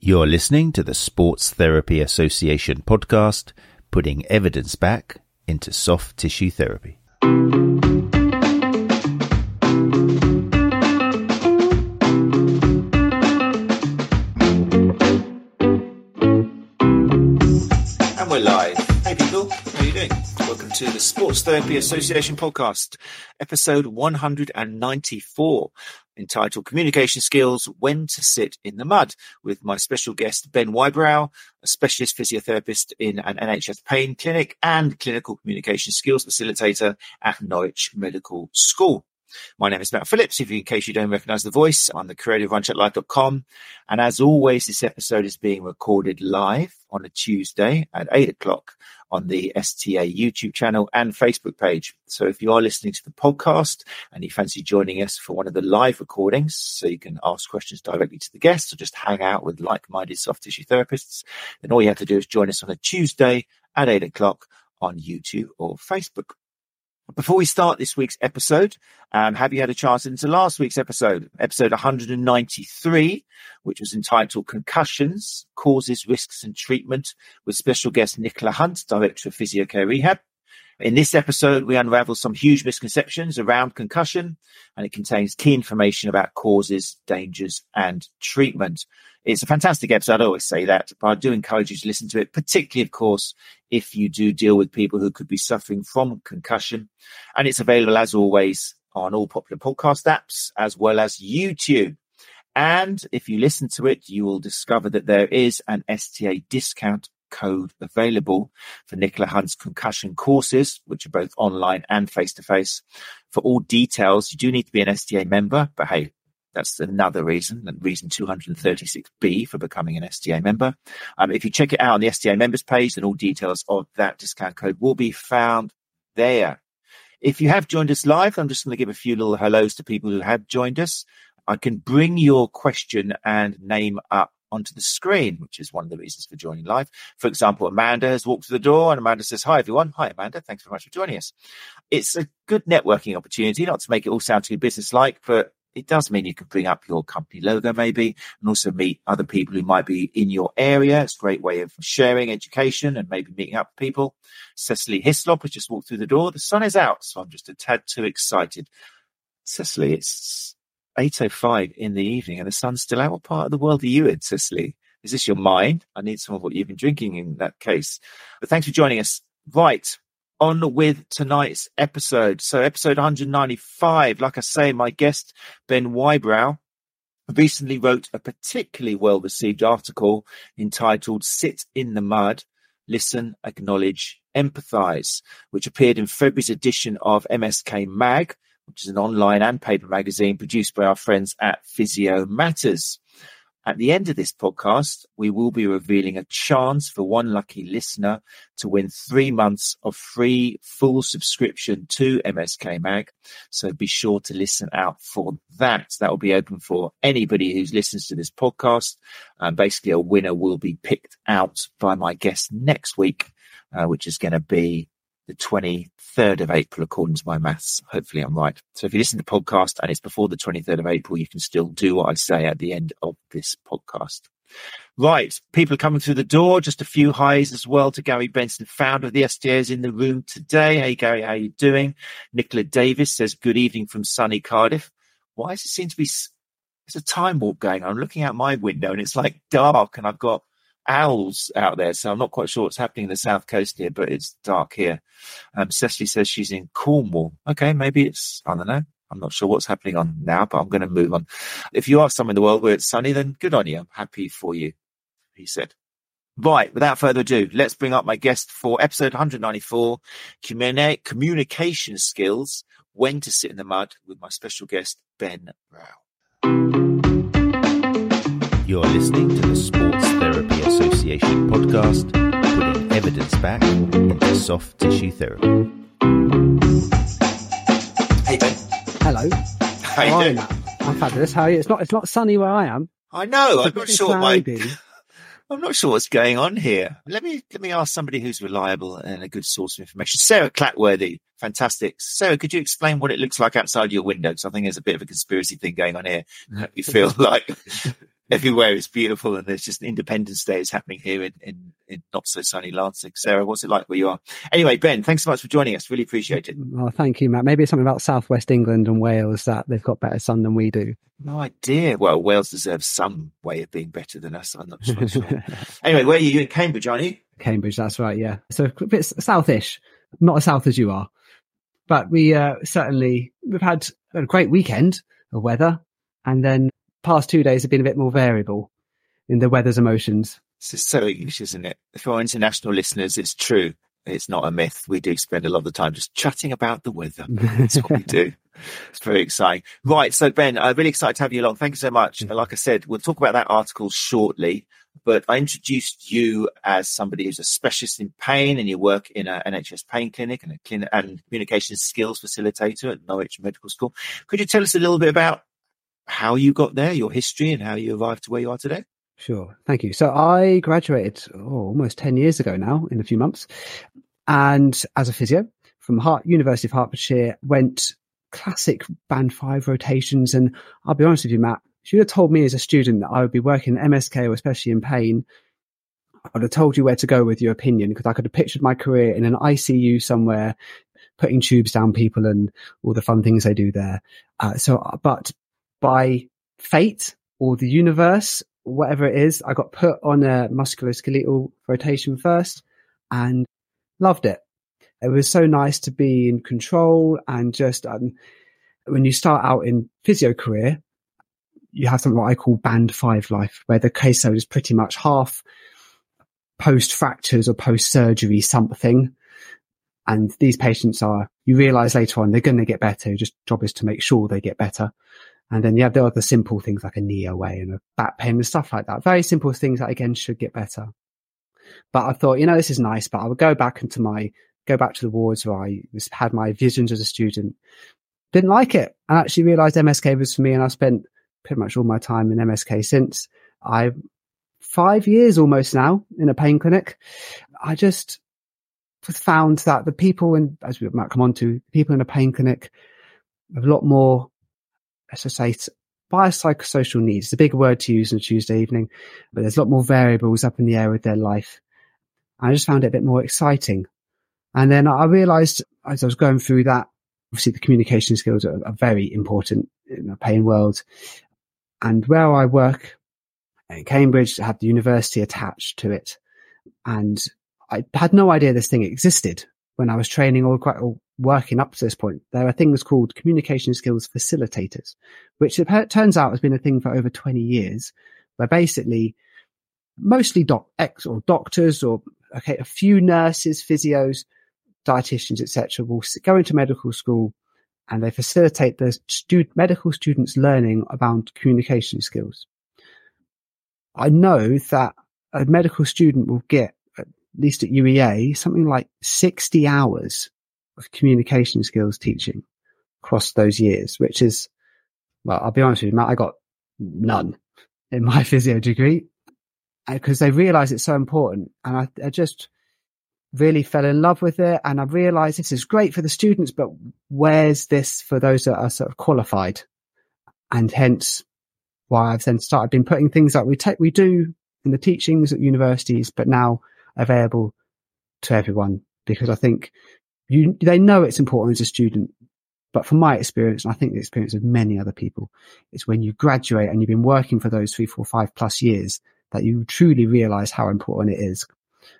You're listening to the Sports Therapy Association podcast, putting evidence back into soft tissue therapy. And we're live. Hey people, how are you doing? Welcome to the Sports Therapy Association podcast, episode 194. Entitled Communication Skills, When to Sit in the Mud, with my special guest, Ben Wybrow, a specialist physiotherapist in an NHS pain clinic and clinical communication skills facilitator at Norwich Medical School. My name is Matt Phillips. In case you don't recognize the voice, I'm the creator of RunChatLive.com. And as always, this episode is being recorded live on a Tuesday at 8 o'clock on the STA YouTube channel and Facebook page. So if you are listening to the podcast and you fancy joining us for one of the live recordings, so you can ask questions directly to the guests or just hang out with like-minded soft tissue therapists, then all you have to do is join us on a Tuesday at 8 o'clock on YouTube or Facebook. Before we start this week's episode, have you had a chance into last week's episode 193, which was entitled Concussions, Causes, Risks and Treatment, with special guest Nicola Hunt, Director of Physiocare Rehab. In this episode, we unravel some huge misconceptions around concussion, and it contains key information about causes, dangers and treatment. It's a fantastic episode. I always say that, but I do encourage you to listen to it, particularly, of course, if you do deal with people who could be suffering from concussion. And it's available, as always, on all popular podcast apps, as well as YouTube. And if you listen to it, you will discover that there is an STA discount code available for Nicola Hunt's concussion courses, which are both online and face-to-face. For all details, you do need to be an STA member, but hey, that's another reason 236B for becoming an STA member. If you check it out on the STA members page, then all details of that discount code will be found there. If you have joined us live, I'm just going to give a few little hellos to people who have joined us. I can bring your question and name up onto the screen, which is one of the reasons for joining live. For example, Amanda has walked through the door and Amanda says, "Hi, everyone." Hi, Amanda. Thanks very much for joining us. It's a good networking opportunity, not to make it all sound too business-like, but it does mean you can bring up your company logo maybe and also meet other people who might be in your area. It's a great way of sharing education and maybe meeting up with people. Cecily Hislop has just walked through the door. The sun is out, so I'm just a tad too excited. Cecily, it's 8:05 in the evening and the sun's still out. What part of the world are you in, Cecily? Is this your mind? I need some of what you've been drinking in that case. But thanks for joining us. Right, on with tonight's episode. So episode 195, like I say, my guest, Ben Wybrow, recently wrote a particularly well-received article entitled Sit in the Mud, Listen, Acknowledge, Empathise, which appeared in February's edition of MSK Mag, which is an online and paper magazine produced by our friends at Physio Matters. At the end of this podcast, we will be revealing a chance for one lucky listener to win 3 months of free full subscription to MSK Mag. So be sure to listen out for that. That will be open for anybody who listens to this podcast. Basically, a winner will be picked out by my guest next week, which is going to be the 23rd of April, according to my maths. Hopefully I'm right. So if you listen to the podcast and it's before the 23rd of April, you can still do what I say at the end of this podcast. Right. People are coming through the door. Just a few highs as well to Gary Benson, founder of the STA, is in the room today. Hey, Gary, how are you doing? Nicola Davis says, good evening from sunny Cardiff. Why does it seem to be, there's a time warp going on. I'm looking out my window and it's like dark and I've got owls out there, so I'm not quite sure what's happening in the south coast here, but it's dark here. Cecily says she's in Cornwall. Okay, maybe it's, I don't know. I'm not sure what's happening on now, but I'm going to move on. If you are somewhere in the world where it's sunny, then good on you. I'm happy for you, he said. Right, without further ado, let's bring up my guest for episode 194, Communication Skills, When to Sit in the Mud, with my special guest, Ben Wybrow. You're listening to the Sports Therapy Association podcast, putting evidence back into soft tissue therapy. Hey, Ben. Hello. How are you? I'm fabulous. How are you? It's not sunny where I am. I know. I'm not sure what's going on here. Let me ask somebody who's reliable and a good source of information. Sarah Clatworthy. Fantastic. Sarah, could you explain what it looks like outside your window? Because I think there's a bit of a conspiracy thing going on here. You feel like everywhere is beautiful, and there's just an Independence Day is happening here in not so sunny Lancing. Sarah, what's it like where you are? Anyway, Ben, thanks so much for joining us. Really appreciate it. Well, thank you, Matt. Maybe it's something about Southwest England and Wales that they've got better sun than we do. No idea. Well, Wales deserves some way of being better than us. I'm not sure. Anyway, where are you? You're in Cambridge, aren't you? Cambridge, that's right, yeah. So a bit southish, not as south as you are. But we've had a great weekend of weather, and then past 2 days have been a bit more variable in the weather's emotions. This is so English, isn't it? For our international listeners, it's true. It's not a myth. We do spend a lot of the time just chatting about the weather. That's what we do. It's very exciting. Right. So, Ben, I'm really excited to have you along. Thank you so much. Like I said, we'll talk about that article shortly, but I introduced you as somebody who's a specialist in pain, and you work in an NHS pain clinic and and communication skills facilitator at Norwich Medical School. Could you tell us a little bit about how you got there, your history, and how you arrived to where you are today? Sure. Thank you. So I graduated almost 10 years ago now, in a few months. And as a physio from University of Hertfordshire, went classic band 5 rotations. And I'll be honest with you, Matt, if you'd have told me as a student that I would be working in MSK or especially in pain, I would have told you where to go with your opinion, because I could have pictured my career in an ICU somewhere, putting tubes down people and all the fun things they do there. But by fate or the universe, whatever it is, I got put on a musculoskeletal rotation first and loved it. It was so nice to be in control, and just when you start out in physio career, you have something what I call band 5 life, where the caseload is pretty much half post fractures or post surgery something. And these patients you realize later on, they're going to get better. Your job is to make sure they get better. And then you have the other simple things like a knee away and a back pain and stuff like that. Very simple things that, again, should get better. But I thought, this is nice, but I would go back to the wards where I had my visions as a student. Didn't like it. I actually realised MSK was for me, and I've spent pretty much all my time in MSK since. I'm 5 years almost now in a pain clinic. I just found that the people, as we might come on to, people in a pain clinic have a lot more, let's just say, biopsychosocial needs. It's a big word to use on a Tuesday evening, but there's a lot more variables up in the air with their life. I just found it a bit more exciting. And then I realised as I was going through that, obviously the communication skills are very important in the pain world. And where I work in Cambridge, I have the university attached to it. And I had no idea this thing existed when I was training or working up to this point. There are things called communication skills facilitators, which it turns out has been a thing for over 20 years, where basically mostly doctors or a few nurses, physios, dietitians, etc., will go into medical school and they facilitate the medical students learning about communication skills. I know that a medical student will get, at least at UEA, something like 60 hours of communication skills teaching across those years, which is, well, I'll be honest with you, Matt, I got none in my physio degree because they realize it's so important. And I just really fell in love with it. And I realized this is great for the students, but where's this for those that are sort of qualified? And hence why I've then been putting things that we do in the teachings at universities, but now available to everyone, because I think they know it's important as a student. But from my experience, and I think the experience of many other people, it's when you graduate and you've been working for those 3, 4, 5+ years that you truly realize how important it is.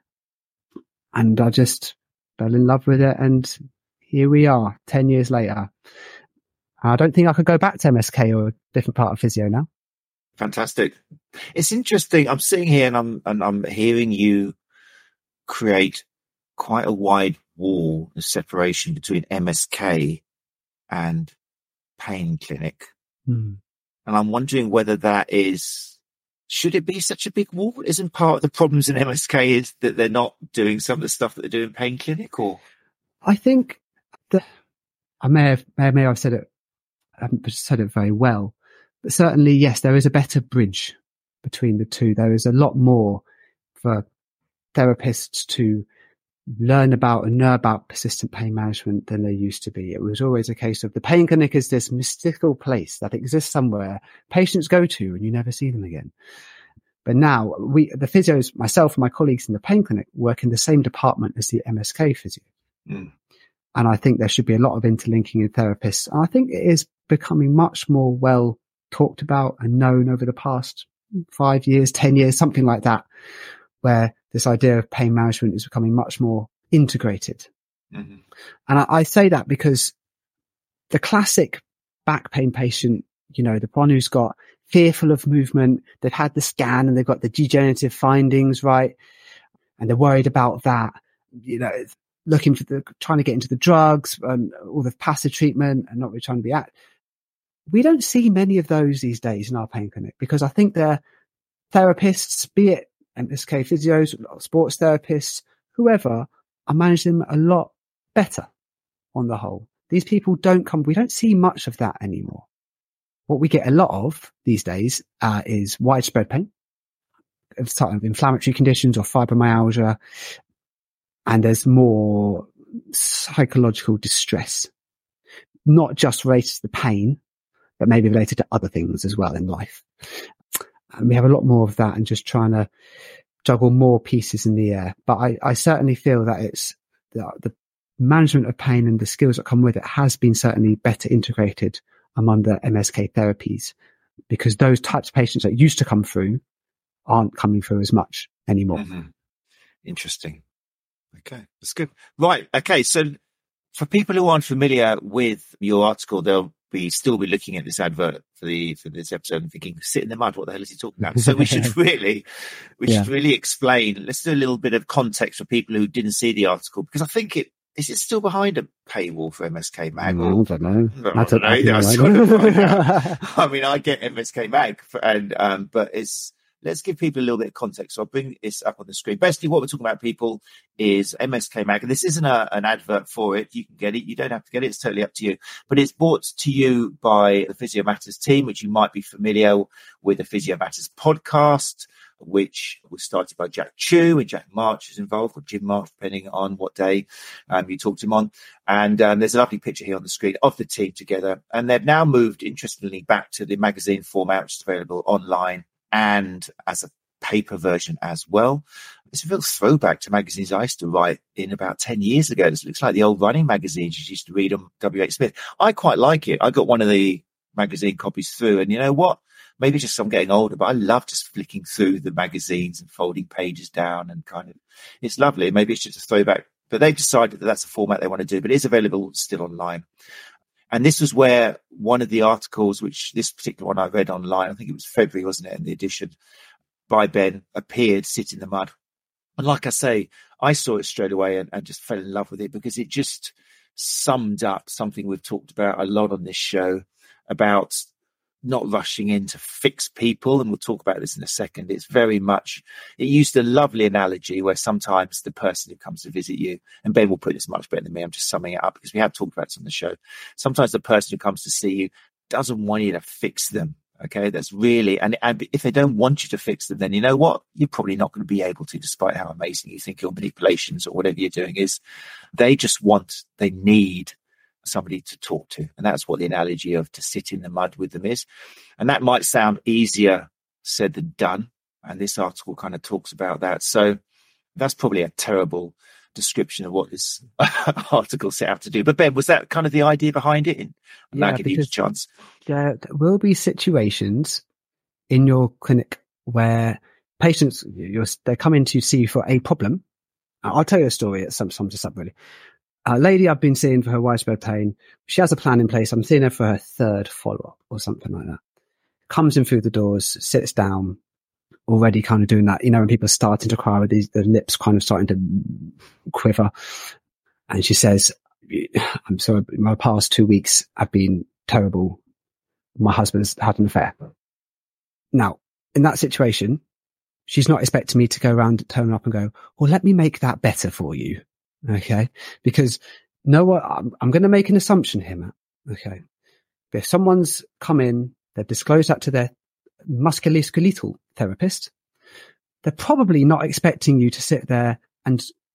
And I just fell in love with it. And here we are 10 years later. I don't think I could go back to MSK or a different part of physio now. Fantastic. It's interesting. I'm sitting here and I'm hearing you create quite a wide wall of separation between MSK and pain clinic. And I'm wondering whether should it be such a big wall? Isn't part of the problems in MSK is that they're not doing some of the stuff that they do in pain clinic? Or I think that I may have said it, I haven't said it very well, but certainly, yes, there is a better bridge between the two. There is a lot more for therapists to learn about and know about persistent pain management than there used to be. It was always a case of the pain clinic is this mystical place that exists somewhere patients go to and you never see them again. But now the physios, myself and my colleagues in the pain clinic, work in the same department as the MSK physio. And I think there should be a lot of interlinking in therapists. And I think it is becoming much more well talked about and known over the past 5 years, 10 years, something like that, where this idea of pain management is becoming much more integrated. And I say that because the classic back pain patient, you know, the one who's got fearful of movement, they've had the scan and they've got the degenerative findings, right? And they're worried about that, you know, looking for trying to get into the drugs and all the passive treatment and not really trying to be at. We don't see many of those these days in our pain clinic because I think they're therapists, be it MSK physios, sports therapists, whoever, are managing them a lot better on the whole. These people we don't see much of that anymore. What we get a lot of these days is widespread pain, sort of inflammatory conditions or fibromyalgia, and there's more psychological distress, not just related to the pain, but maybe related to other things as well in life. And we have a lot more of that and just trying to juggle more pieces in the air. But I certainly feel that it's the management of pain and the skills that come with it has been certainly better integrated among the MSK therapies, because those types of patients that used to come through aren't coming through as much anymore. Interesting. Okay, that's good. Right. Okay. So for people who aren't familiar with your article, they'll still be looking at this advert for this episode and thinking, sit in the mud, what the hell is he talking about? So we should really explain. Let's do a little bit of context for people who didn't see the article, because I think is it still behind a paywall for MSK Mag? I don't know. I don't know. I mean, I get MSK Mag, but let's give people a little bit of context. So I'll bring this up on the screen. Basically, what we're talking about, people, is MSK Mag. And this isn't an advert for it. You can get it. You don't have to get it. It's totally up to you. But it's brought to you by the Physio Matters team, which you might be familiar with, the Physio Matters podcast, which was started by Jack Chu, and Jack March is involved, or Jim March, depending on what day you talked to him on. And there's a lovely picture here on the screen of the team together. And they've now moved, interestingly, back to the magazine format, which is available online and as a paper version as well. It's a real throwback to magazines I used to write in about 10 years ago. This looks like the old running magazines you used to read on W.H. Smith. I quite like it. I got one of the magazine copies through, and you know what? Maybe just I'm getting older, but I love just flicking through the magazines and folding pages down, and it's lovely. Maybe it's just a throwback, but they've decided that that's the format they want to do, but it is available still online. And this was where one of the articles, which this particular one I read online, I think it was February, wasn't it, in the edition by Ben, appeared, Sit in the Mud. And like I say, I saw it straight away and just fell in love with it, because it just summed up something we've talked about a lot on this show, about not rushing in to fix people. And we'll talk about this in a second. It's very much, it used a lovely analogy where sometimes the person who comes to visit you, and Ben will put this much better than me, I'm just summing it up because we have talked about this on the show. Sometimes the person who comes to see you doesn't want you to fix them. Okay, that's really, and if they don't want you to fix them, then you know what? You're probably not going to be able to, despite how amazing you think your manipulations or whatever you're doing is. They need somebody to talk to. And that's what the analogy of to sit in the mud with them is. And that might sound easier said than done. And this article kind of talks about that. So that's probably a terrible description of what this article set out to do. But Ben, was that kind of the idea behind it? And I'll give you a chance. There will be situations in your clinic where patients, they come in to see you for a problem. I'll tell you a story. It sums this up really. A lady I've been seeing for her widespread pain, she has a plan in place. I'm seeing her for her third follow-up or something like that. Comes in through the doors, sits down, already kind of doing that. You know, when people are starting to cry with the lips kind of starting to quiver. And she says, I'm sorry, my past 2 weeks have been terrible. My husband's had an affair. Now, in that situation, she's not expecting me to go around, turn up and go, well, let me make that better for you. Okay. Because I'm going to make an assumption here, Matt. Okay. If someone's come in, they've disclosed that to their musculoskeletal therapist, they're probably not expecting you to sit there and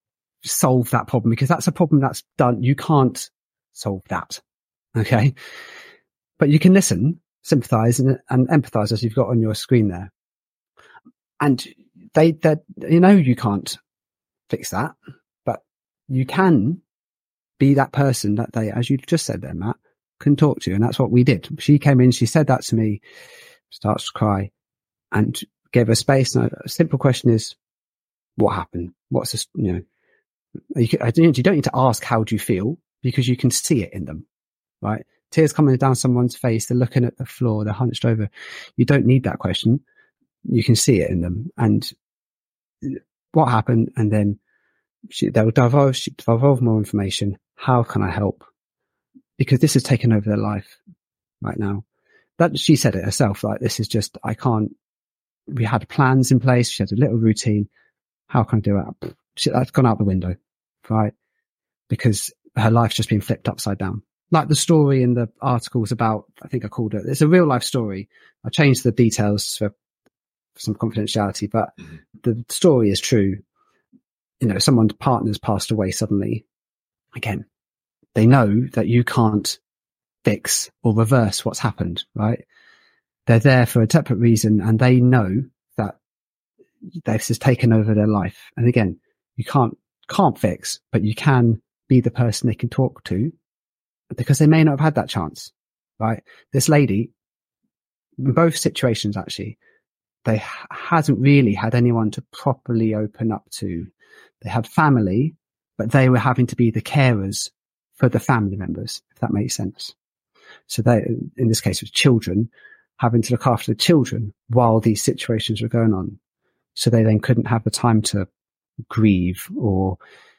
solve that problem, because that's a problem that's done. You can't solve that. Okay. But you can listen, sympathize and empathize, as you've got on your screen there. And you can't fix that, but you can be that person that they, as you just said there, Matt, can talk to. And that's what we did. She came in, she said that to me, starts to cry, and gave her space. And a simple question is, what happened? What's this, you don't need to ask, how do you feel? Because you can see it in them, right? Tears coming down someone's face, they're looking at the floor, they're hunched over. You don't need that question. You can see it in them. And what happened? And then they'll divulge more information. How can I help? Because this has taken over their life right now. That she said it herself, like, this is just, I can't, we had plans in place. She had a little routine. How can I do it? That's gone out the window, right? Because her life's just been flipped upside down. Like the story in the articles about, I think I called it, it's a real life story. I changed the details for some confidentiality, but the story is true. Someone's partner's passed away suddenly. Again, they know that you can't fix or reverse what's happened, right? They're there for a separate reason, and they know that this has taken over their life. And again, you can't fix, but you can be the person they can talk to, because they may not have had that chance, right? This lady, in both situations, actually, they hasn't really had anyone to properly open up to. They had family, but they were having to be the carers for the family members, if that makes sense. So they, in this case, it was children, having to look after the children while these situations were going on. So they then couldn't have the time to grieve or,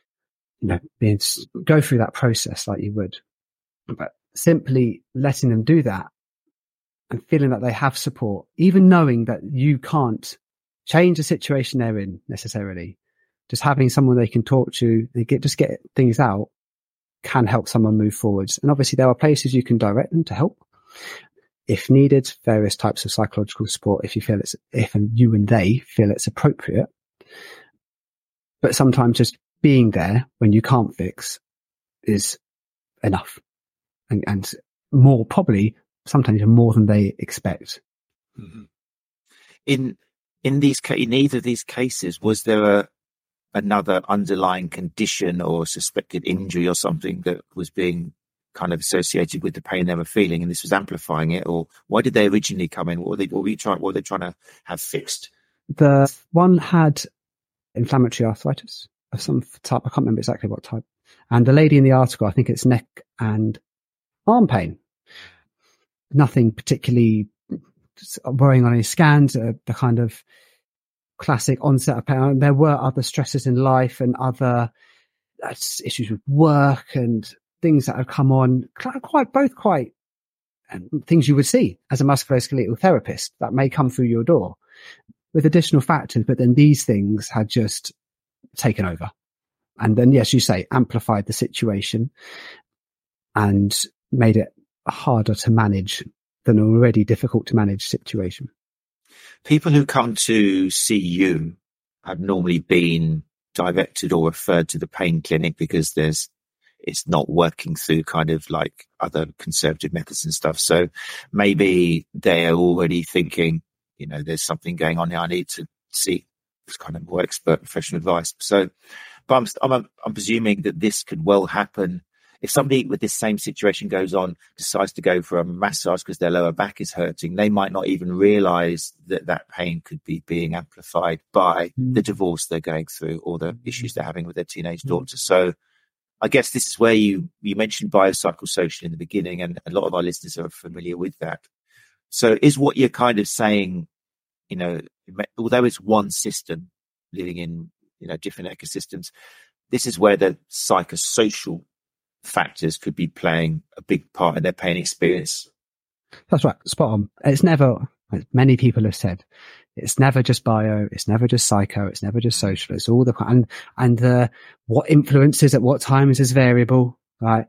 go through that process like you would. But simply letting them do that and feeling that they have support, even knowing that you can't change the situation they're in necessarily, just having someone they can talk to, get things out, can help someone move forwards. And obviously there are places you can direct them to help if needed, various types of psychological support if you and they feel it's appropriate. But sometimes just being there when you can't fix is enough, and more, probably sometimes more than they expect. Mm-hmm. In either of these cases, was there another underlying condition or suspected injury or something that was being kind of associated with the pain they were feeling, and this was amplifying it? Or why did they originally come in? What were they trying to have fixed? The one had inflammatory arthritis of some type. I can't remember exactly what type. And the lady in the article, I think it's neck and arm pain. Nothing particularly worrying on any scans, the kind of classic onset of pain. There were other stresses in life and other issues with work and things that have come on, quite things you would see as a musculoskeletal therapist that may come through your door with additional factors. But then these things had just taken over. And then, yes, you say, amplified the situation and made it harder to manage than an already difficult to manage situation. People who come to see you have normally been directed or referred to the pain clinic because it's not working through kind of like other conservative methods and stuff. So maybe they are already thinking, there's something going on here. I need to see this kind of more expert professional advice. So, but I'm presuming that this could well happen if somebody with this same situation goes on, decides to go for a massage because their lower back is hurting. They might not even realize that pain could be being amplified by the divorce they're going through or the issues they're having with their teenage daughter. So I guess this is where you mentioned biopsychosocial in the beginning, and a lot of our listeners are familiar with that. So is what you're kind of saying, although it's one system living in, different ecosystems, this is where the psychosocial factors could be playing a big part in their pain experience. That's right. Spot on. It's never, as many people have said, it's never just bio, it's never just psycho, it's never just social. It's all and what influences at what times is variable, right?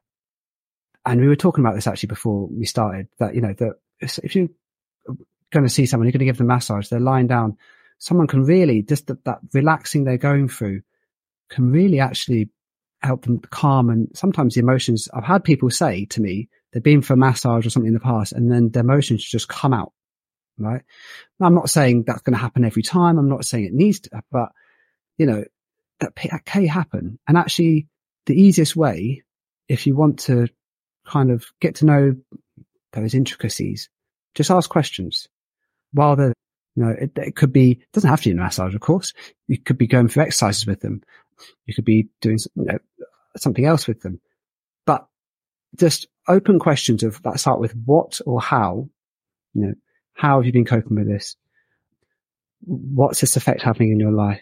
And we were talking about this actually before we started, that, that if you're going to see someone, you're going to give them a massage, they're lying down, someone can really, just that relaxing they're going through can really actually help them calm. And sometimes the emotions, I've had people say to me, they've been for a massage or something in the past, and then the emotions just come out, right? Now, I'm not saying that's going to happen every time. I'm not saying it needs to, but that can happen. And actually the easiest way, if you want to kind of get to know those intricacies, just ask questions while they're, it could be, it doesn't have to be a massage, of course. You could be going through exercises with them. You could be doing something else with them, but just open questions that start with what or how, how have you been coping with this? What's this effect having in your life?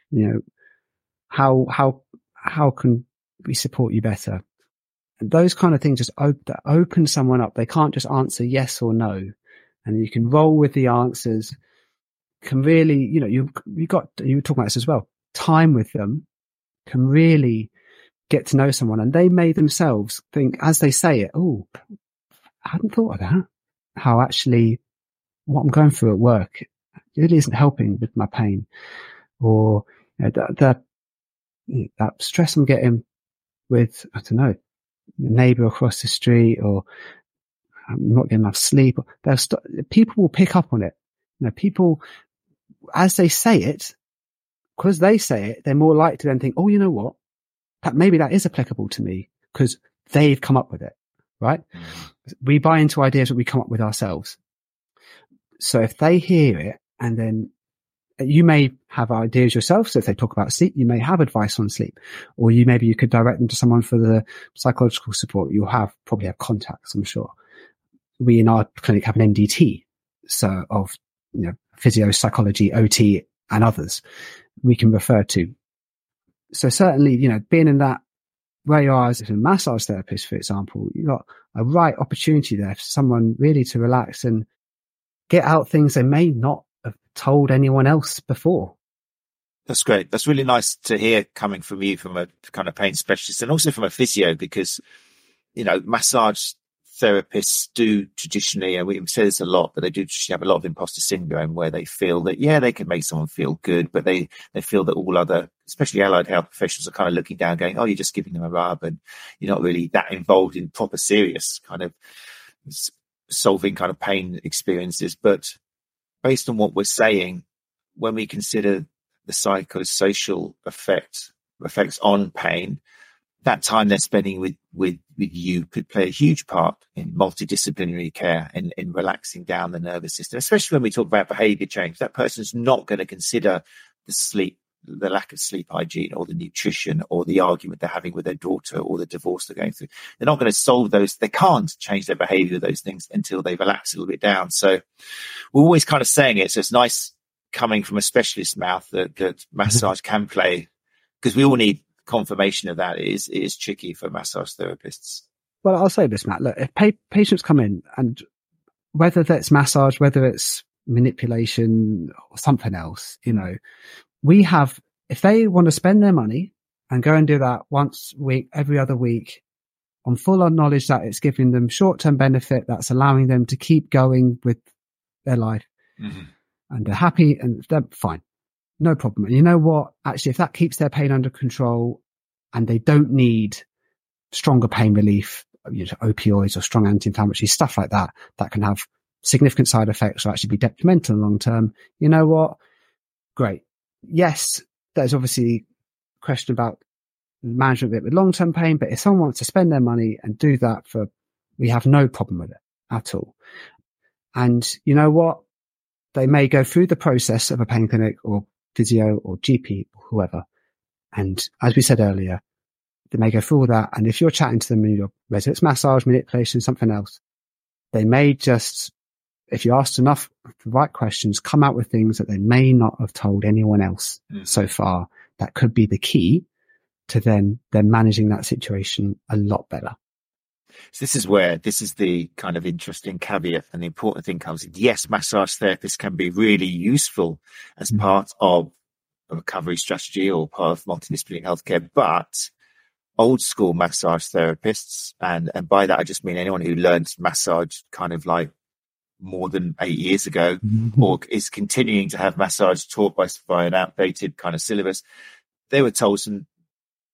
How can we support you better? And those kind of things just open someone up. They can't just answer yes or no. And you can roll with the answers. Can really, you were talking about this as well. Time with them can really get to know someone, and they may themselves think as they say it, oh, I hadn't thought of that. How actually what I'm going through at work, it really isn't helping with my pain, or that stress I'm getting with, I don't know, the neighbour across the street, or I'm not getting enough sleep. People will pick up on it. People, as they say it, because they say it, they're more likely to then think, oh, you know what? Maybe that is applicable to me because they've come up with it, right? Mm-hmm. We buy into ideas that we come up with ourselves. So if they hear it, and then you may have ideas yourself. So if they talk about sleep, you may have advice on sleep, or maybe you could direct them to someone for the psychological support. You'll probably have contacts, I'm sure. We in our clinic have an MDT, so of physio, psychology, OT, and others we can refer to. So certainly, being in that where you are as a massage therapist, for example, you've got a right opportunity there for someone really to relax and get out things they may not have told anyone else before. That's great. That's really nice to hear coming from you, from a kind of pain specialist, and also from a physio, because, massage therapists do traditionally, and we say this a lot, but they do have a lot of imposter syndrome where they feel that, they can make someone feel good, but they feel that all other, especially allied health professionals, are kind of looking down going, oh, you're just giving them a rub, and you're not really that involved in proper serious kind of solving kind of pain experiences. But based on what we're saying, when we consider the psychosocial effects on pain, that time they're spending with you could play a huge part in multidisciplinary care and in relaxing down the nervous system, especially when we talk about behavior change. That person's not going to consider the lack of sleep hygiene, or the nutrition, or the argument they're having with their daughter, or the divorce they're going through. They're not going to solve those. They can't change their behavior with those things until they relax a little bit down. So we're always kind of saying it. So it's nice coming from a specialist's mouth that massage can play, because we all need confirmation of that. It is tricky for massage therapists. Well, I'll say this, Matt. Look, if patients come in, and whether that's massage, whether it's manipulation or something else, we have, if they want to spend their money and go and do that once a week, every other week, on full on knowledge that it's giving them short-term benefit, that's allowing them to keep going with their life, mm-hmm. and they're happy and they're fine. No problem. And you know what? Actually, if that keeps their pain under control and they don't need stronger pain relief, opioids or strong anti-inflammatory, stuff like that, that can have significant side effects or actually be detrimental in the long term, you know what? Great. Yes, there's obviously a question about management of it with long-term pain, but if someone wants to spend their money and do that we have no problem with it at all. And you know what? They may go through the process of a pain clinic or physio or GP or whoever. And as we said earlier, they may go through all that. And if you're chatting to them and whether it's massage, manipulation, something else, they may just, if you asked enough the right questions, come out with things that they may not have told anyone else so far. That could be the key to then managing that situation a lot better. So this is the kind of interesting caveat, and the important thing comes in. Yes, massage therapists can be really useful as part of a recovery strategy or part of multidisciplinary healthcare, but old school massage therapists, and by that I just mean anyone who learned massage kind of like more than 8 years ago, or is continuing to have massage taught by an outdated kind of syllabus, they were told some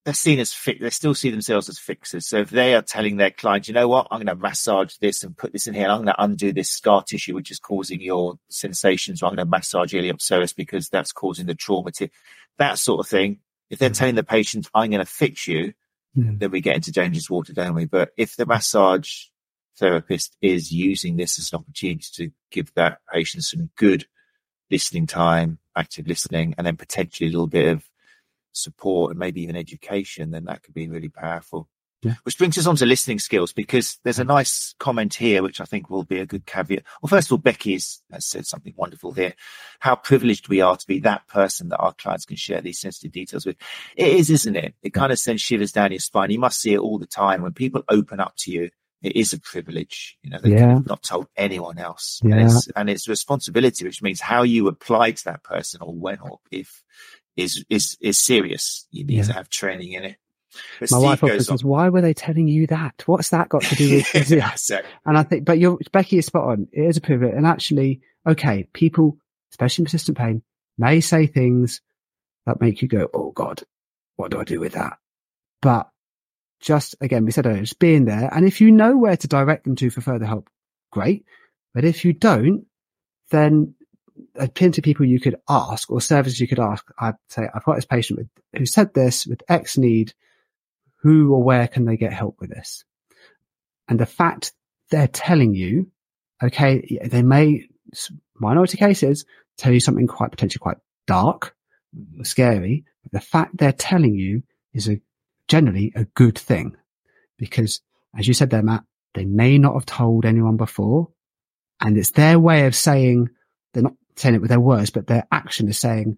they're seen as they still see themselves as fixers. So if they are telling their client, you know what, I'm going to massage this and put this in here, and I'm going to undo this scar tissue, which is causing your sensations, or I'm going to massage iliopsoas because that's causing the trauma, that sort of thing. If they're telling the patient, I'm going to fix you, then we get into dangerous water, don't we? But if the massage therapist is using this as an opportunity to give that patient some good listening time, active listening, and then potentially a little bit of support and maybe even education, then that could be really powerful. Yeah. Which brings us on to listening skills, because there's a nice comment here, which I think will be a good caveat. Well, first of all, Becky has said something wonderful here. How privileged we are to be that person that our clients can share these sensitive details with. It is, isn't it? It kind of sends shivers down your spine. You must see it all the time. When people open up to you, it is a privilege. You know, they have not told anyone else. Yeah. And it's responsibility, which means how you apply to that person, or when or if, is serious. You need to have training in it. But my wife often says, why were they telling you that? What's that got to do with exactly. And I think, but Becky is spot on. It is a privilege. And actually, okay, people, especially in persistent pain, may say things that make you go, oh God, what do I do with that? But just, again, we said earlier, just being there. And if you know where to direct them to for further help, great. But if you don't, then a plenty of people you could ask, or services you could ask. I'd say, I've got this patient who said this with X need. Who or where can they get help with this? And the fact they're telling you, okay, they may, minority cases, tell you something potentially quite dark or scary. But the fact they're telling you is generally a good thing, because as you said there, Matt, they may not have told anyone before, and it's their way of saying, they're not saying it with their words, but their action is saying,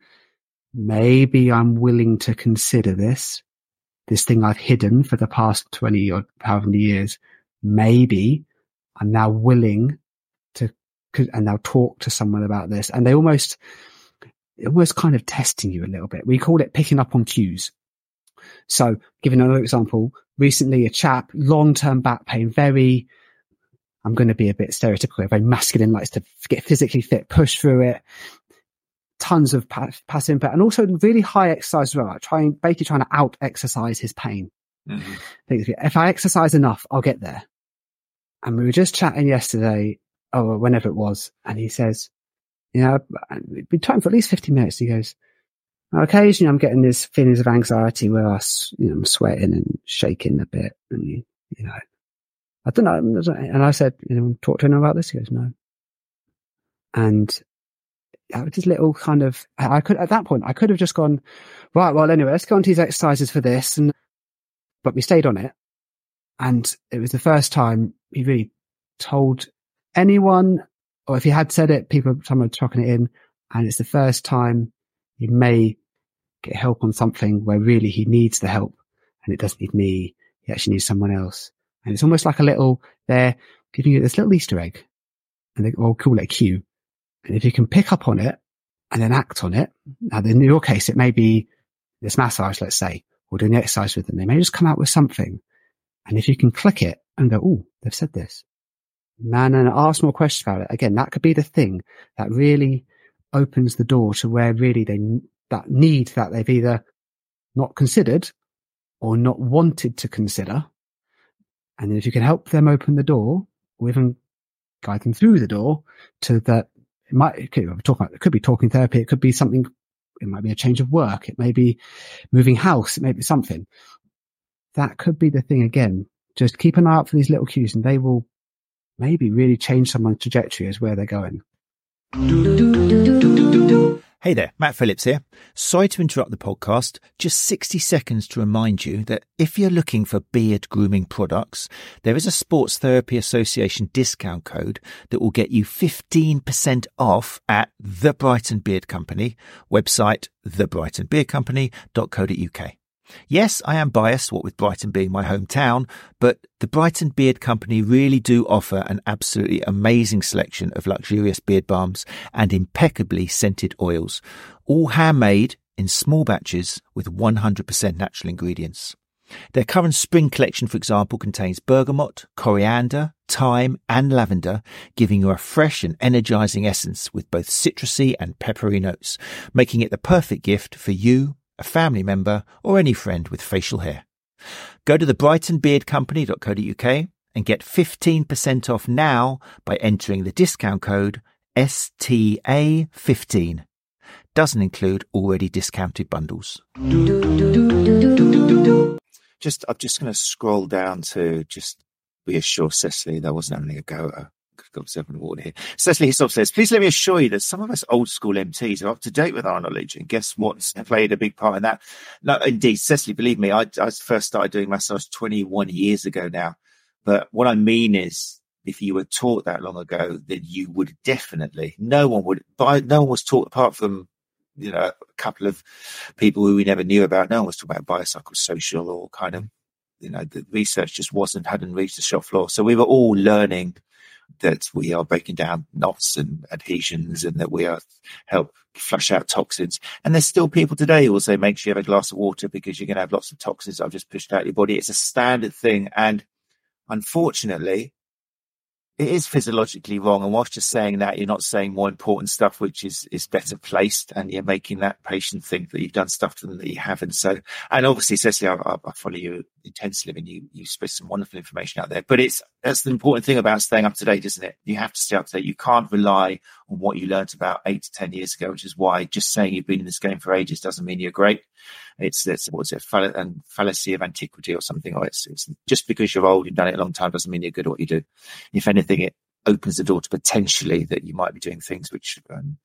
maybe I'm willing to consider this thing I've hidden for the past 20 or however many years. Maybe I'm now willing to, and now talk to someone about this. And they almost kind of testing you a little bit. We call it picking up on cues. So giving another example, recently a chap, long-term back pain, I'm going to be a bit stereotypical, very masculine, likes to get physically fit, push through it. Tons of passive impact, and also really high exercise as well. Like basically trying to out exercise his pain. Mm-hmm. If I exercise enough, I'll get there. And we were just chatting yesterday, or whenever it was, and he says, we've been talking for at least 50 minutes. He goes, occasionally I'm getting these feelings of anxiety where I'm sweating and shaking a bit, and I don't know. And I said, talk to him about this. He goes, no. And just little kind of, at that point, I could have just gone, right, well, anyway, let's go on to these exercises for this. But we stayed on it. And it was the first time he really told anyone, or if he had said it, someone talking it in. And it's the first time he may get help on something where really he needs the help, and it doesn't need me. He actually needs someone else. And it's almost like they're giving you this little Easter egg, and we'll call it a cue. And if you can pick up on it and then act on it, now in your case, it may be this massage, let's say, or doing the exercise with them. They may just come out with something. And if you can click it and go, oh, they've said this, man, and ask more questions about it. Again, that could be the thing that really opens the door to where really that need that they've either not considered or not wanted to consider. And then if you can help them open the door, or even guide them through the door to that, it could be talking therapy. It could be something. It might be a change of work. It may be moving house. It may be something. That could be the thing again. Just keep an eye out for these little cues, and they will maybe really change someone's trajectory as where they're going. Hey there, Matt Phillips here. Sorry to interrupt the podcast. Just 60 seconds to remind you that if you're looking for beard grooming products, there is a Sports Therapy Association discount code that will get you 15% off at The Brighton Beard Company, website thebrightonbeardcompany.co.uk. Yes, I am biased, what with Brighton being my hometown, but the Brighton Beard Company really do offer an absolutely amazing selection of luxurious beard balms and impeccably scented oils, all handmade in small batches with 100% natural ingredients. Their current spring collection, for example, contains bergamot, coriander, thyme and lavender, giving you a fresh and energizing essence with both citrusy and peppery notes, making it the perfect gift for you a family member, or any friend with facial hair. Go to thebrightonbeardcompany.co.uk and get 15% off now by entering the discount code STA15. Doesn't include already discounted bundles. I'm just going to scroll down to just reassure Cecily that I wasn't having a go at her. Got myself in the water here. Cecily Hislop says, please let me assure you that some of us old school MTs are up to date with our knowledge, and guess what's played a big part in that? No, indeed, Cecily, believe me, I first started doing massage 21 years ago now. But what I mean is, if you were taught that long ago, then you would definitely, no one was taught apart from, a couple of people who we never knew about. No one was talking about biopsychosocial or kind of, the research just hadn't reached the shop floor. So we were all learning that we are breaking down knots and adhesions, and that we are help flush out toxins. And there's still people today who will say, make sure you have a glass of water because you're going to have lots of toxins I've just pushed out of your body. It's a standard thing. And unfortunately, it is physiologically wrong. And whilst you're saying that, you're not saying more important stuff, which is better placed, and you're making that patient think that you've done stuff to them that you haven't. So, and obviously, Cecily, I follow you intensely, and you spread some wonderful information out there. But that's the important thing about staying up to date, isn't it? You have to stay up to date. You can't rely on what you learned about 8 to 10 years ago, which is why just saying you've been in this game for ages doesn't mean you're great. It's fallacy of antiquity or something. Or it's just because you're old, you've done it a long time, doesn't mean you're good at what you do. If anything, it opens the door to potentially that you might be doing things which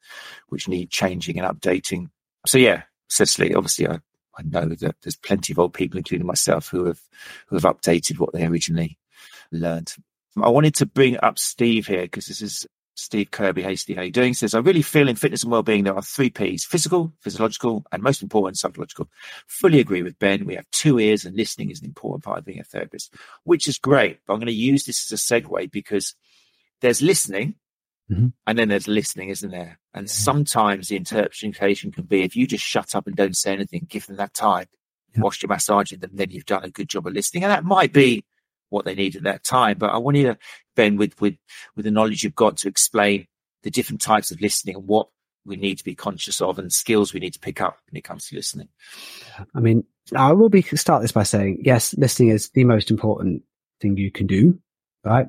need changing and updating. So yeah, Cecily, obviously I know that there's plenty of old people, including myself, who have updated what they originally learned. I wanted to bring up Steve here because this is Steve Kirby. Hey, Steve, how you doing? Says, I really feel in fitness and wellbeing there are 3 Ps: physical, physiological, and most important, psychological. Fully agree with Ben. We have 2 ears, and listening is an important part of being a therapist, which is great. But I'm going to use this as a segue because there's listening, and then there's listening, isn't there? And sometimes the interpretation can be, if you just shut up and don't say anything, give them that time, whilst you're massaging them, then you've done a good job of listening. And that might be what they need at that time. But I want you to, Ben, with the knowledge you've got, to explain the different types of listening and what we need to be conscious of and skills we need to pick up when it comes to listening. I mean, I will start this by saying, yes, listening is the most important thing you can do, right?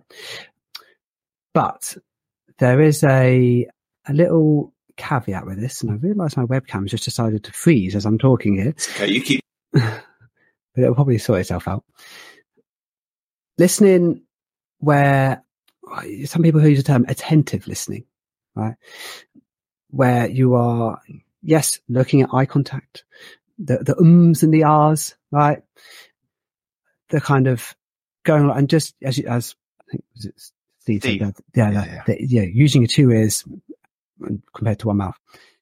But there is a little caveat with this, and I realise my webcam has just decided to freeze as I'm talking here. Okay, you keep. But it'll probably sort itself out. Listening, where some people use the term attentive listening, right? Where you are, yes, looking at eye contact, the ums and the ahs, right? The kind of going on, and just as I think Steve said, using your 2 ears compared to 1 mouth.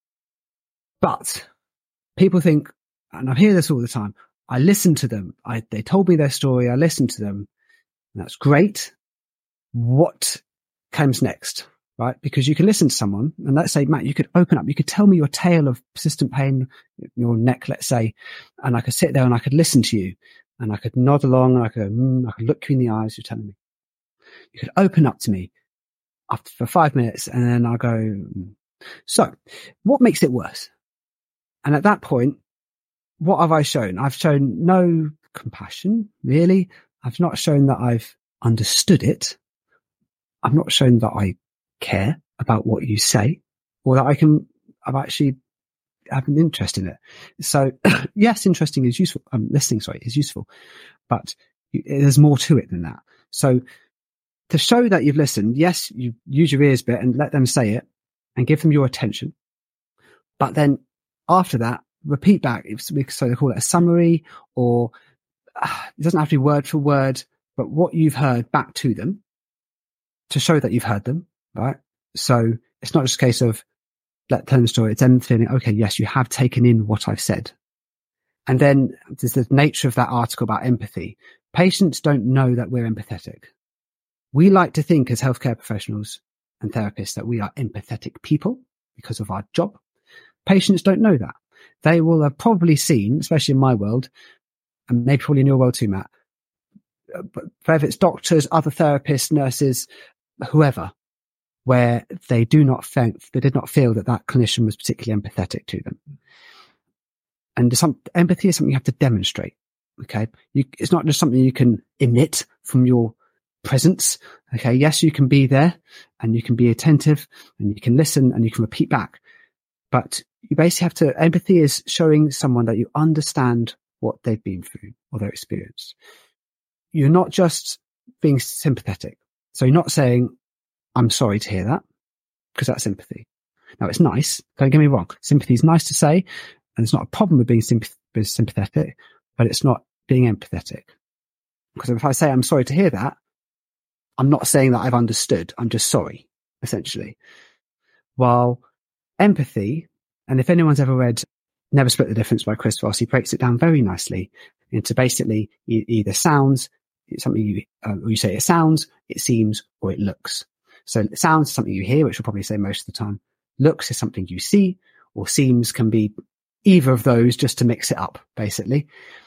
But people think, and I hear this all the time, I listened to them. They told me their story. I listened to them. And that's great. What comes next, right? Because you can listen to someone, and let's say, Matt, you could open up, you could tell me your tale of persistent pain in your neck, let's say, and I could sit there and I could listen to you, and I could nod along, and I could look you in the eyes, you're telling me. You could open up to me for 5 minutes, and then I'll go, so what makes it worse? And at that point, what have I shown? I've shown no compassion, really. I've not shown that I've understood it. I've not shown that I care about what you say, or that I've actually have an interest in it. So yes, listening is useful, but there's more to it than that. So to show that you've listened, yes, you use your ears bit and let them say it and give them your attention. But then after that, repeat back. So they call it a summary, or it doesn't have to be word for word, but what you've heard back to them to show that you've heard them, right? So it's not just a case of tell the story. It's them feeling, okay, yes, you have taken in what I've said. And then there's the nature of that article about empathy. Patients don't know that we're empathetic. We like to think as healthcare professionals and therapists that we are empathetic people because of our job. Patients don't know that. They will have probably seen, especially in my world, and maybe probably in your world too, Matt, but whether it's doctors, other therapists, nurses, whoever, where they did not feel that clinician was particularly empathetic to them. And empathy is something you have to demonstrate. Okay. It's not just something you can emit from your presence. Okay. Yes, you can be there and you can be attentive and you can listen and you can repeat back. But you basically empathy is showing someone that you understand what they've been through or their experience. You're not just being sympathetic. So you're not saying, I'm sorry to hear that, because that's sympathy. Now, it's nice. Don't get me wrong. Sympathy is nice to say, and it's not a problem with being sympathetic, but it's not being empathetic. Because if I say I'm sorry to hear that, I'm not saying that I've understood. I'm just sorry, essentially. While empathy, and if anyone's ever read Never Split the Difference by Chris Voss, he breaks it down very nicely into basically either sounds, something you say it sounds, it seems, or it looks. So it sounds is something you hear, which we'll probably say most of the time. Looks is something you see, or seems can be either of those just to mix it up, basically.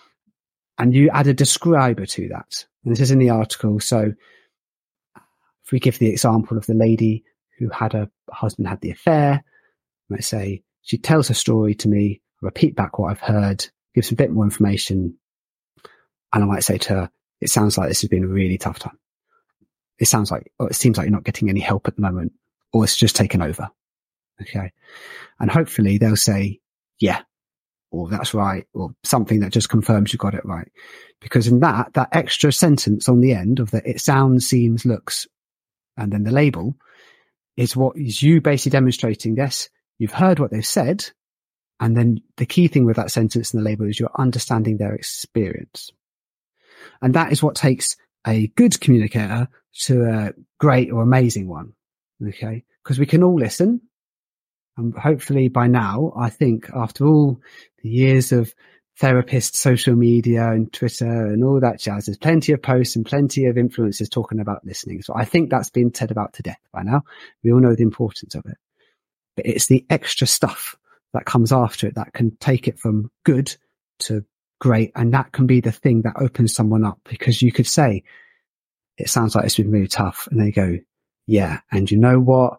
And you add a describer to that. And this is in the article. So if we give the example of the lady who had a husband had the affair, let's say she tells her story to me, repeat back what I've heard, gives a bit more information. And I might say to her, it sounds like this has been a really tough time. It seems like you're not getting any help at the moment, or it's just taken over. Okay. And hopefully they'll say, yeah, or that's right, or something that just confirms you got it right. Because in that extra sentence on the end of the it sounds, seems, looks, and then the label is what is you basically demonstrating, yes, you've heard what they've said. And then the key thing with that sentence and the label is you're understanding their experience. And that is what takes a good communicator to a great or amazing one. Okay. Because we can all listen. And hopefully by now, I think after all the years of therapists, social media and Twitter and all that jazz, there's plenty of posts and plenty of influencers talking about listening. So I think that's been said about to death by now. We all know the importance of it. But it's the extra stuff that comes after it that can take it from good to great. And that can be the thing that opens someone up, because you could say, it sounds like it's been really tough. And they go, yeah. And you know what?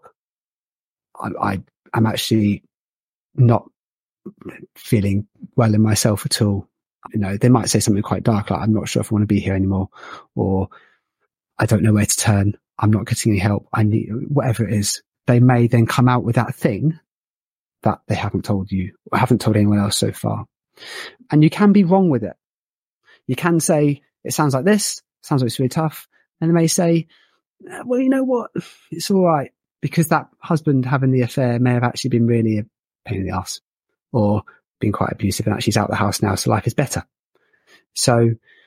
I'm actually not feeling well in myself at all. You know, they might say something quite dark, like, I'm not sure if I want to be here anymore, or I don't know where to turn. I'm not getting any help. I need, whatever it is. They may then come out with that thing that they haven't told you or haven't told anyone else so far. And you can be wrong with it. You can say, it sounds like this, sounds like it's really tough. And they may say, well, you know what? It's all right, because that husband having the affair may have actually been really a pain in the ass, or been quite abusive, and actually he's out of the house now, so life is better. So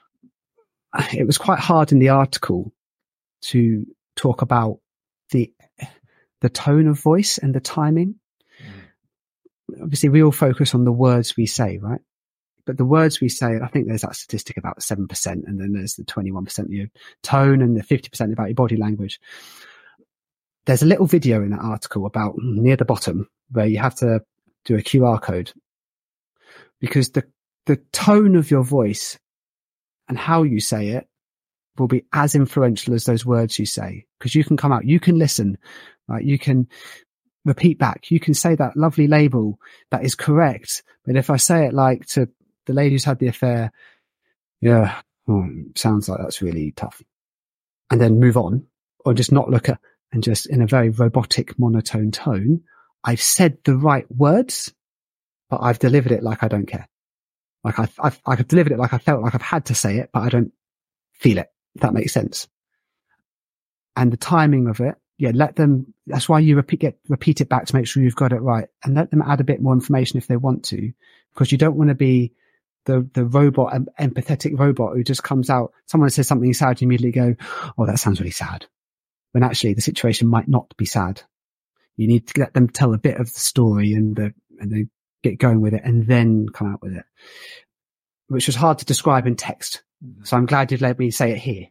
it was quite hard in the article to talk about the tone of voice and the timing. Obviously, we all focus on the words we say, right? But the words we say, I think there's that statistic about 7%, and then there's the 21% of your tone and the 50% about your body language. There's a little video in that article about near the bottom where you have to do a QR code, because the tone of your voice and how you say it will be as influential as those words you say. Because you can come out, you can listen, right? You can repeat back, you can say that lovely label that is correct. But if I say it like to the lady who's had the affair, yeah, sounds like that's really tough, and then move on, or just not look at, and just in a very robotic monotone tone, I've said the right words, but I've delivered it like I don't care. Like I've delivered it like I felt like I've had to say it, but I don't feel it, if that makes sense. And the timing of it, yeah, let them, that's why you repeat it back to make sure you've got it right, and let them add a bit more information if they want to, because you don't want to be the robot, empathetic robot who just comes out, someone says something sad, you immediately go, oh, that sounds really sad. When actually the situation might not be sad. You need to let them tell a bit of the story and then get going with it, and then come out with it, which was hard to describe in text. So I'm glad you've let me say it here.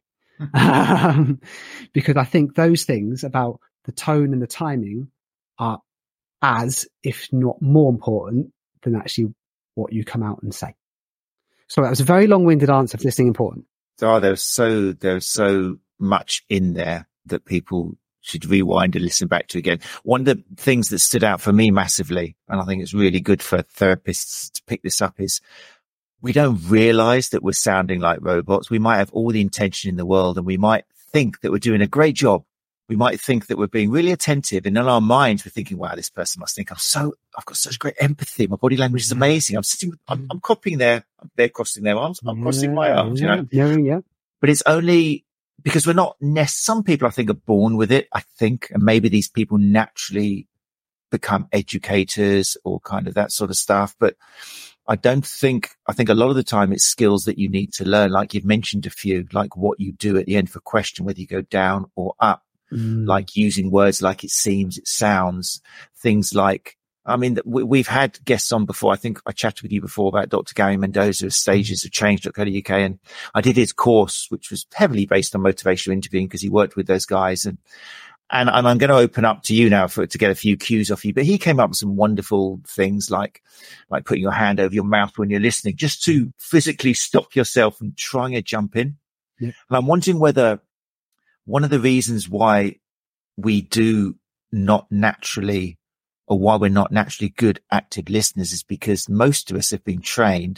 Because I think those things about the tone and the timing are as, if not more important than actually what you come out and say. So that was a very long-winded answer for listening important. So there's so much in there that people should rewind and listen back to again. One of the things that stood out for me massively, and I think it's really good for therapists to pick this up, is we don't realize that we're sounding like robots. We might have all the intention in the world, and we might think that we're doing a great job. We might think that we're being really attentive, and in our minds, we're thinking, wow, this person must think I've got such great empathy. My body language is amazing. I'm copying they're crossing their arms. I'm crossing my arms, Yeah. But it's only because we're not some people I think are born with it, I think, and maybe these people naturally become educators or kind of that sort of stuff. But I think a lot of the time it's skills that you need to learn. Like you've mentioned a few, like what you do at the end of a question, whether you go down or up, like using words like it seems, it sounds, things like, I mean, we've had guests on before. I think I chatted with you before about Dr. Gary Mendoza of Stages of Change.co.uk. And I did his course, which was heavily based on motivational interviewing because he worked with those guys. And I'm going to open up to you now to get a few cues off you. But he came up with some wonderful things like putting your hand over your mouth when you're listening, just to physically stop yourself from trying to jump in. Yeah. And I'm wondering whether one of the reasons why we do not naturally, or why we're not naturally good active listeners, is because most of us have been trained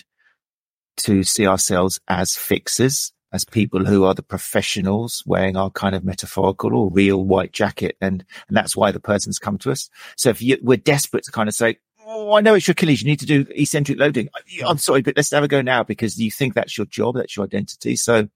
to see ourselves as fixers, as people who are the professionals wearing our kind of metaphorical or real white jacket. And that's why the person's come to us. So if we're desperate to kind of say, oh, I know it's your Achilles, you need to do eccentric loading. I'm sorry, but let's have a go now, because you think that's your job, that's your identity. So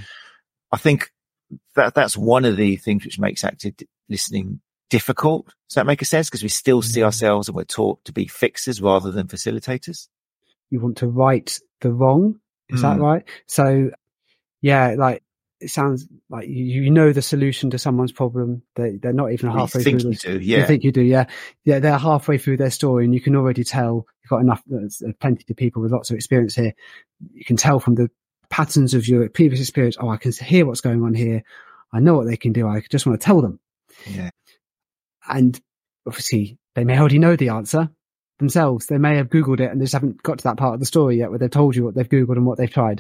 I think that's one of the things which makes active listening difficult. Does that make a sense? Because we still see ourselves and we're taught to be fixers rather than facilitators. You want to right the wrong. Is that right? So yeah, like it sounds like you know the solution to someone's problem. They're not even halfway through. You do, yeah. You think you do, yeah. Yeah, they're halfway through their story, and you can already tell. You've got enough, there's plenty of people with lots of experience here. You can tell from the patterns of your previous experience. Oh, I can hear what's going on here. I know what they can do. I just want to tell them. Yeah. And obviously, they may already know the answer themselves. They may have Googled it and they just haven't got to that part of the story yet where they've told you what they've Googled and what they've tried.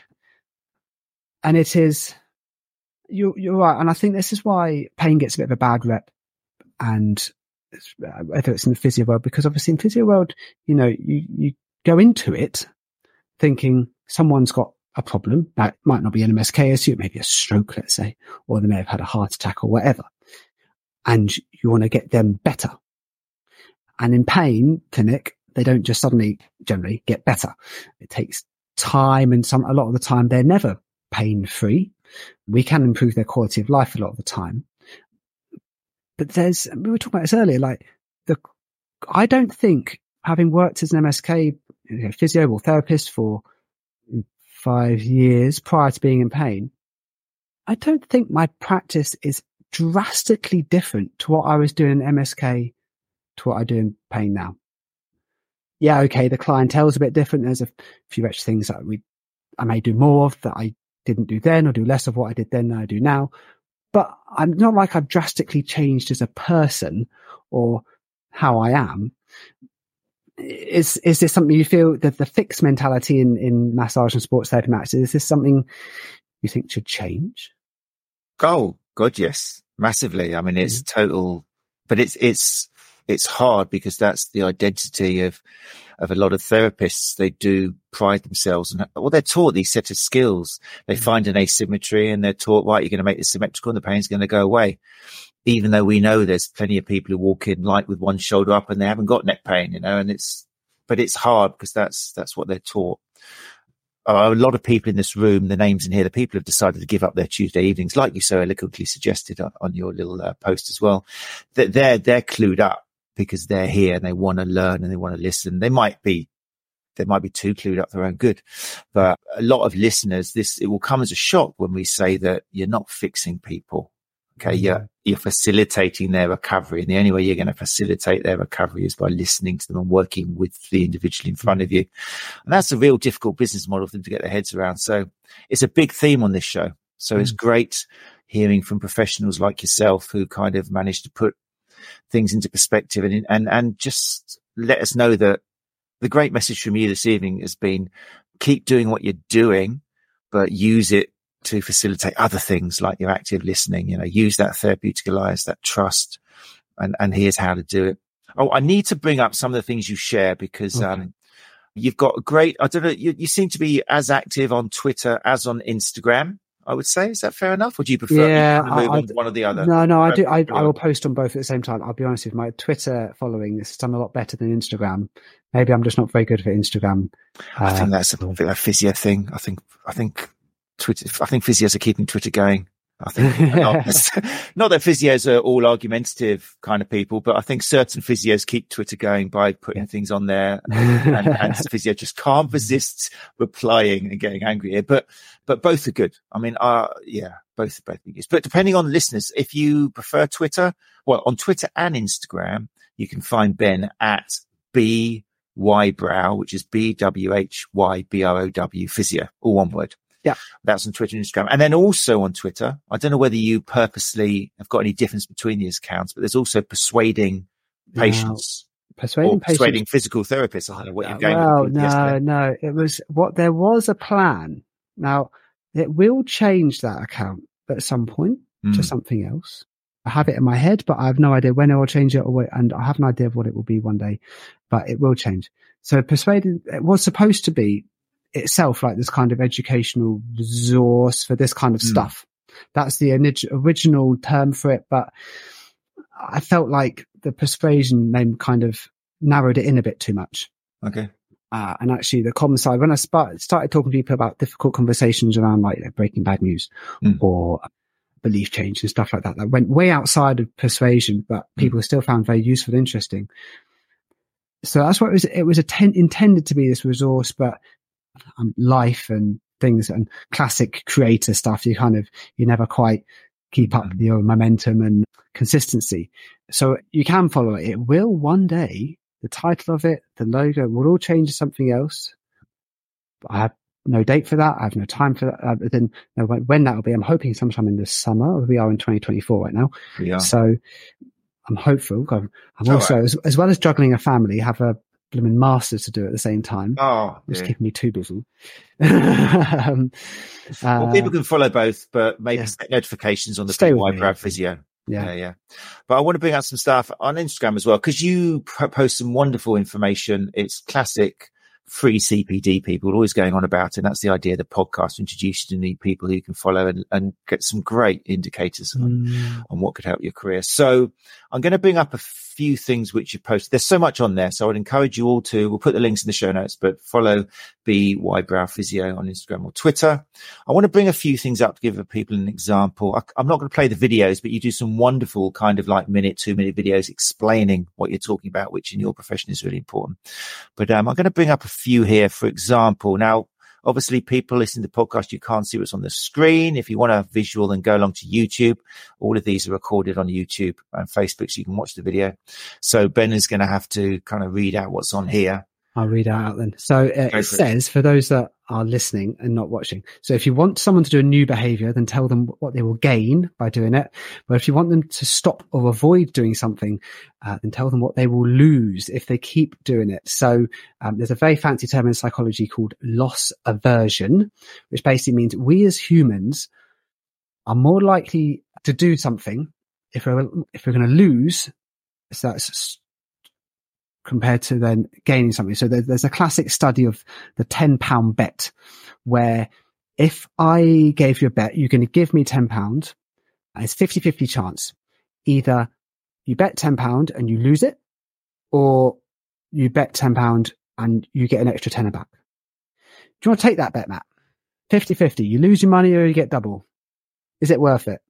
And it is, you're right. And I think this is why pain gets a bit of a bad rep, and whether it's in the physio world, because obviously in physio world, you go into it thinking someone's got a problem. Now, it might not be an MSK, it may be a stroke, let's say, or they may have had a heart attack or whatever. And you want to get them better. And in pain clinic, they don't just suddenly generally get better. It takes time, and a lot of the time they're never pain-free. We can improve their quality of life a lot of the time. But we were talking about this earlier, I don't think, having worked as an MSK physio or therapist for 5 years prior to being in pain, I don't think my practice is drastically different to what I was doing in MSK to what I do in pain now. Yeah, okay, the clientele's a bit different. There's a few extra things that I may do more of that I didn't do then, or do less of what I did then than I do now. But I'm not like I've drastically changed as a person or how I am. Is this something you feel that the fixed mentality in massage and sports therapy, Max, is this something you think should change? Oh, God, yes. Massively. I mean, it's total, but it's hard because that's the identity of a lot of therapists. They do pride themselves on, they're taught these set of skills. They find an asymmetry and they're taught, right, you're going to make this symmetrical and the pain's going to go away. Even though we know there's plenty of people who walk in like with one shoulder up and they haven't got neck pain, but it's hard because that's what they're taught. A lot of people in this room, the names in here, the people have decided to give up their Tuesday evenings, like you so eloquently suggested on your little post as well. That they're clued up because they're here and they want to learn and they want to listen. They might be too clued up for their own good, but a lot of listeners, it will come as a shock when we say that you're not fixing people. Okay, you're facilitating their recovery, and the only way you're going to facilitate their recovery is by listening to them and working with the individual in front of you. And that's a real difficult business model for them to get their heads around. So it's a big theme on this show. So it's great hearing from professionals like yourself who kind of managed to put things into perspective and just let us know that the great message from you this evening has been keep doing what you're doing, but use it to facilitate other things like your active listening, use that therapeutic alliance, that trust, and here's how to do it. Oh, I need to bring up some of the things you share because, you've got a great, I don't know, you seem to be as active on Twitter as on Instagram, I would say. Is that fair enough? Or do you prefer move on one or the other? No, I do. I will post on both at the same time. I'll be honest with you, my Twitter following has done a lot better than Instagram. Maybe I'm just not very good for Instagram. I think that's a physio thing. I think physios are keeping Twitter going. I think not that physios are all argumentative kind of people, but I think certain physios keep Twitter going by putting things on there, and physio just can't resist replying and getting angry here. But both are good. I mean, both are good. But depending on listeners, if you prefer Twitter, well, on Twitter and Instagram, you can find Ben at BWhybrow, which is BWHYBROW physio, all one word. Yeah. That's on Twitter and Instagram. And then also on Twitter, I don't know whether you purposely have got any difference between these accounts, but there's also persuading patients. Persuading physical therapists. I don't know what you're going with. No. There was a plan. Now, it will change that account at some point to something else. I have it in my head, but I have no idea when I will change it and I have an idea of what it will be one day, but it will change. So persuading, it was supposed to be itself like this kind of educational resource for this kind of stuff. That's the original term for it, but I felt like the persuasion name kind of narrowed it in a bit too much. Okay. And actually the common side, when I started talking to people about difficult conversations around like breaking bad news or belief change and stuff like that went way outside of persuasion, but people still found very useful and interesting. So that's what it was intended to be, this resource, but life and things and classic creator stuff, you never quite keep up your momentum and consistency. So you can follow it. It will one day, the title of it, the logo will all change to something else. I have no date for that. I have no time for that. But then when that will be, I'm hoping sometime in the summer. We are in 2024 right now. Yeah. So I'm hopeful. I'm also, right, as well as juggling a family, have a blooming masters to do at the same time. It's keeping me too busy. Well, people can follow both, but maybe set notifications on the BWhybrow physio. Yeah. But I want to bring out some stuff on Instagram as well, because you post some wonderful information. It's classic free CPD people always going on about it. And that's the idea of the podcast, introduce you to new people who you can follow and get some great indicators on what could help your career. So I'm going to bring up a few things which you posted. There's so much on there, so I would encourage you all to, we'll put the links in the show notes, but follow BWhybrow physio on Instagram or Twitter. I want to bring a few things up to give people an example. I'm not going to play the videos, but you do some wonderful kind of like 2-minute videos explaining what you're talking about, which in your profession is really important. But I'm going to bring up a few here. For example, now, obviously, people listening to the podcast, you can't see what's on the screen. If you want a visual, then go along to YouTube. All of these are recorded on YouTube and Facebook, so you can watch the video. So Ben is going to have to kind of read out what's on here. I'll read it out then. So it says, for those that are listening and not watching, so if you want someone to do a new behavior, then tell them what they will gain by doing it. But if you want them to stop or avoid doing something, then tell them what they will lose if they keep doing it. So there's a very fancy term in psychology called loss aversion, which basically means we as humans are more likely to do something if we're going to lose. So that's compared to then gaining something. So there's a classic study of the £10 bet, where if I gave you a bet, you're going to give me £10, and it's 50-50 chance. Either you bet £10 and you lose it, or you bet £10 and you get an extra tenner back. Do you want to take that bet, Matt? 50-50. You lose your money or you get double. Is it worth it?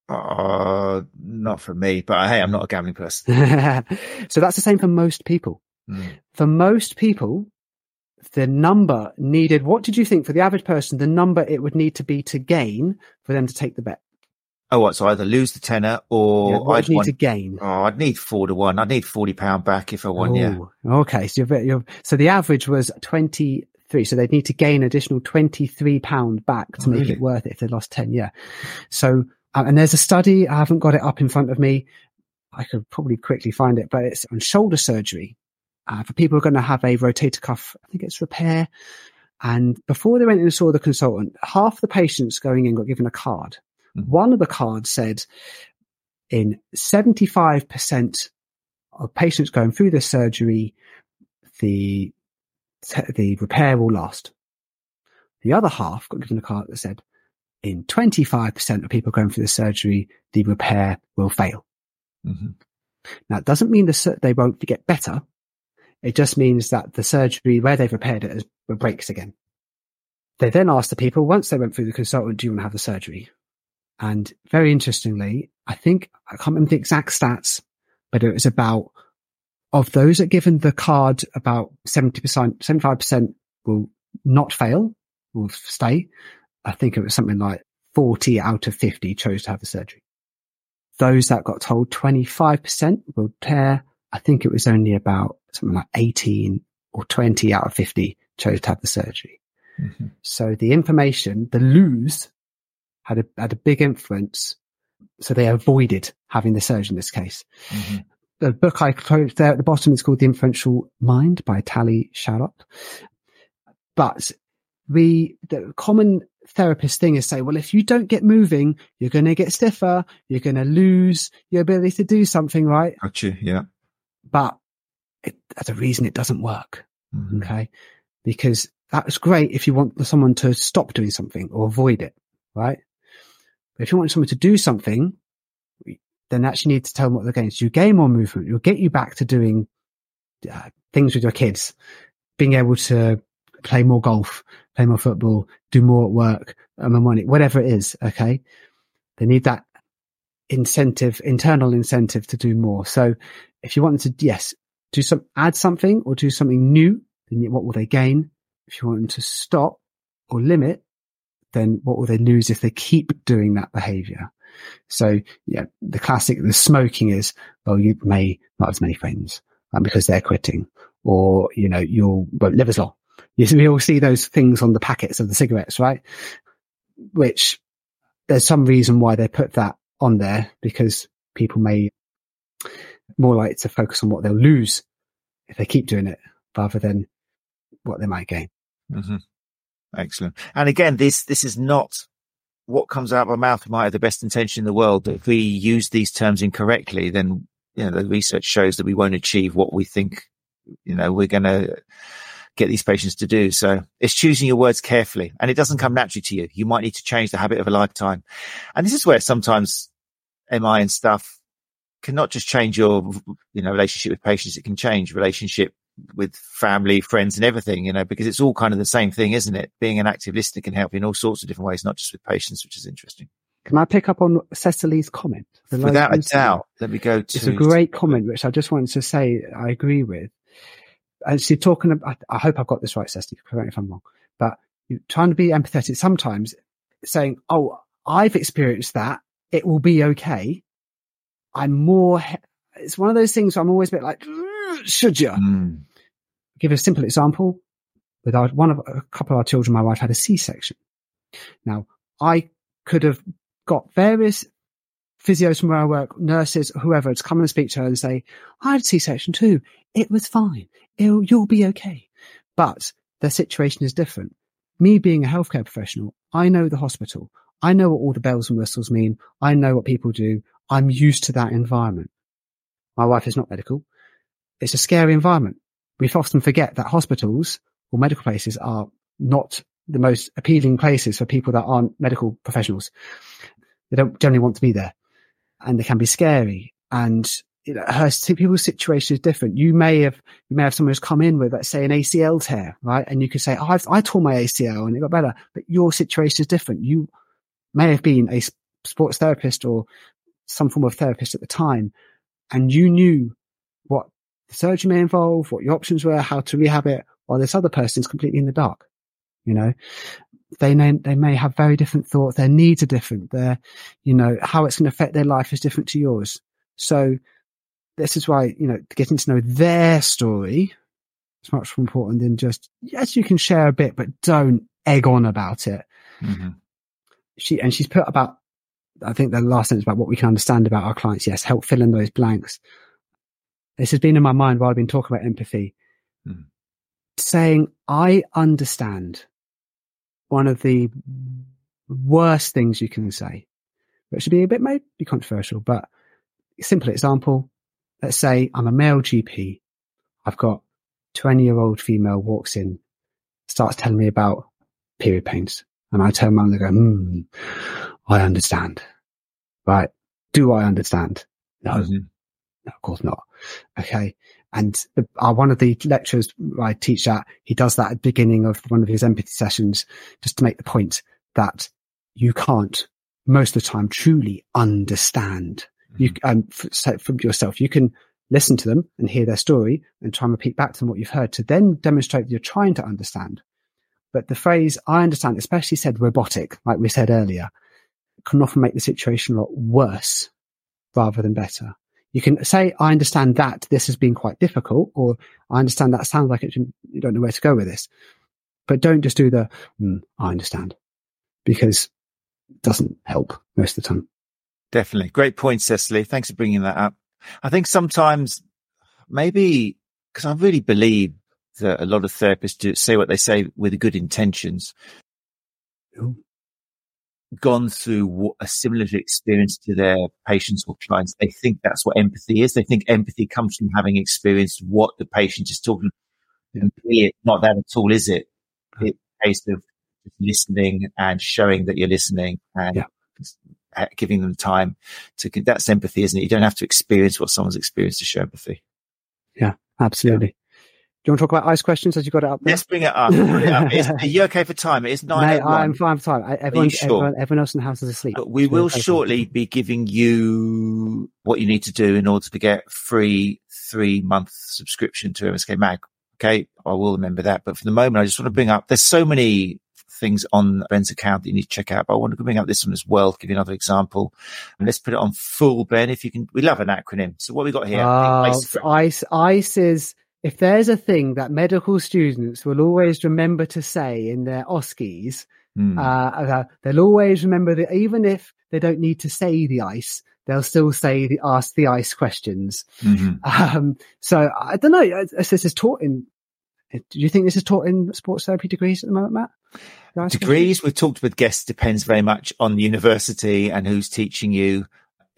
Not for me, but hey, I'm not a gambling person. So that's the same for most people. For most people, the number needed, what did you think for the average person, the number it would need to be to gain for them to take the bet? Oh, what? So either lose the tenner or I'd need to gain. I'd need 4 to 1. I'd need £40 back if I won. Yeah. Okay. So so the average was 23. So they'd need to gain additional £23 back to make it worth it if they lost 10. Yeah. So, and there's a study, I haven't got it up in front of me. I could probably quickly find it, but it's on shoulder surgery for people who are going to have a rotator cuff, I think it's repair. And before they went in and saw the consultant, half the patients going in got given a card. One of the cards said in 75% of patients going through the surgery, the repair will last. The other half got given a card that said in 25% of people going through the surgery, the repair will fail. Now, it doesn't mean they won't get better. It just means that the surgery where they've repaired it breaks again. They then asked the people, once they went through the consultant, do you want to have the surgery? And very interestingly, I can't remember the exact stats, but it was about, of those that given the card, about 75% will not fail, will stay. I think it was something like 40 out of 50 chose to have the surgery. Those that got told 25% will tear, I think it was only about something like 18 or 20 out of 50 chose to have the surgery. So the information, the lose, had a big influence. So they avoided having the surgery in this case. The book I quote there at the bottom is called The Influential Mind by Tali Sharot. But the common therapist thing is say, well, if you don't get moving, you're going to get stiffer. You're going to lose your ability to do something, right? Gotcha. Yeah. But that's a reason it doesn't work. Okay. Because that's great if you want someone to stop doing something or avoid it, right? But if you want someone to do something, then actually need to tell them what they're getting. So you gain more movement. It'll get you back to doing things with your kids, being able to play more golf, play more football, do more at work, earn more money, whatever it is. Okay. They need that incentive, internal incentive to do more. So if you want them to, yes, add something or do something new, then what will they gain? If you want them to stop or limit, then what will they lose if they keep doing that behavior? So yeah, the smoking is, well, you may not have as many friends because they're quitting, or, liver's law. We all see those things on the packets of the cigarettes, right? Which there's some reason why they put that on there, because people may more like to focus on what they'll lose if they keep doing it rather than what they might gain. Excellent. And again, this is not what comes out of our mouth. We might have the best intention in the world, but if we use these terms incorrectly, then the research shows that we won't achieve what we think we're going to get these patients to do. So it's choosing your words carefully, and it doesn't come naturally to you. You might need to change the habit of a lifetime. And this is where sometimes MI and stuff can not just change your relationship with patients, it can change relationship with family, friends, and everything, because it's all kind of the same thing, isn't it? Being an active listener can help you in all sorts of different ways, not just with patients, which is interesting. Can I pick up on Cecily's comment? Without a doubt. Let me go to... It's a great comment, which I just wanted to say I agree with. And she's talking about, I hope I've got this right, Cecily, correct me if I'm wrong, but you're trying to be empathetic sometimes, saying, oh, I've experienced that, it will be okay. It's one of those things where I'm always a bit like, should you? Give a simple example. With a couple of our children, my wife had a C-section. Now, I could have got various physios from where I work, nurses, whoever, to come and speak to her and say, I had a C-section too. It was fine. You'll be okay. But their situation is different. Me being a healthcare professional, I know the hospital. I know what all the bells and whistles mean. I know what people do. I'm used to that environment. My wife is not medical. It's a scary environment. We often forget that hospitals or medical places are not the most appealing places for people that aren't medical professionals. They don't generally want to be there, and they can be scary. And people's situation is different. You may have someone who's come in with, let's say, an ACL tear, right? And you could say, oh, I tore my ACL and it got better, but your situation is different. You may have been a sports therapist or some form of therapist at the time, and you knew what the surgery may involve, what your options were, how to rehab it, while this other person's completely in the dark. They may have very different thoughts. Their needs are different. How it's going to affect their life is different to yours. So this is why, getting to know their story is much more important than just, yes, you can share a bit, but don't egg on about it. Mm-hmm. She's put about, I think the last sentence about what we can understand about our clients. Yes, help fill in those blanks. This has been in my mind while I've been talking about empathy. Mm. saying, I understand, one of the worst things you can say, which should be a bit maybe controversial, but simple example. Let's say I'm a male GP. I've got 20-year-old female walks in, starts telling me about period pains. And I turn around and go, I understand. Right. Do I understand? No. Mm-hmm. No, of course not. Okay. And one of the lecturers I teach at, he does that at the beginning of one of his empathy sessions, just to make the point that you can't most of the time truly understand. So from yourself, you can listen to them and hear their story and try and repeat back to them what you've heard to then demonstrate that you're trying to understand. But the phrase, I understand, especially said robotic, like we said earlier, can often make the situation a lot worse rather than better. You can say, I understand that this has been quite difficult, or I understand that sounds like you don't know where to go with this. But don't just do the, I understand, because it doesn't help most of the time. Definitely. Great point, Cecily. Thanks for bringing that up. I think sometimes maybe because I really believe that a lot of therapists do say what they say with good intentions. Ooh. Gone through a similar experience to their patients or clients. They think that's what empathy is. They think empathy comes from having experienced what the patient is talking about. And really, it's not that at all, is it? It's a case of listening and showing that you're listening and giving them time to. That's empathy, isn't it? You don't have to experience what someone's experienced to show empathy. Yeah, absolutely. Yeah. Do you want to talk about ice questions as you got it up there? Let's bring it up. Are you okay for time? It's 9:01. Mate, I'm fine for time. Everyone else in the house is asleep. But we will shortly be giving you what you need to do in order to get free 3-month subscription to MSK Mag. Okay, I will remember that. But for the moment, I just want to bring up, there's so many things on Ben's account that you need to check out, but I want to bring up this one as well, to give you another example. And let's put it on full, Ben, if you can. We love an acronym. So what we got here? ICE is, if there's a thing that medical students will always remember to say in their OSCEs, they'll always remember that even if they don't need to say the ICE, they'll still say ask the ICE questions. Mm-hmm. So I don't know. This is taught in. Do you think this is taught in sports therapy degrees at the moment, Matt? Degrees, we've talked with guests, depends very much on the university and who's teaching you.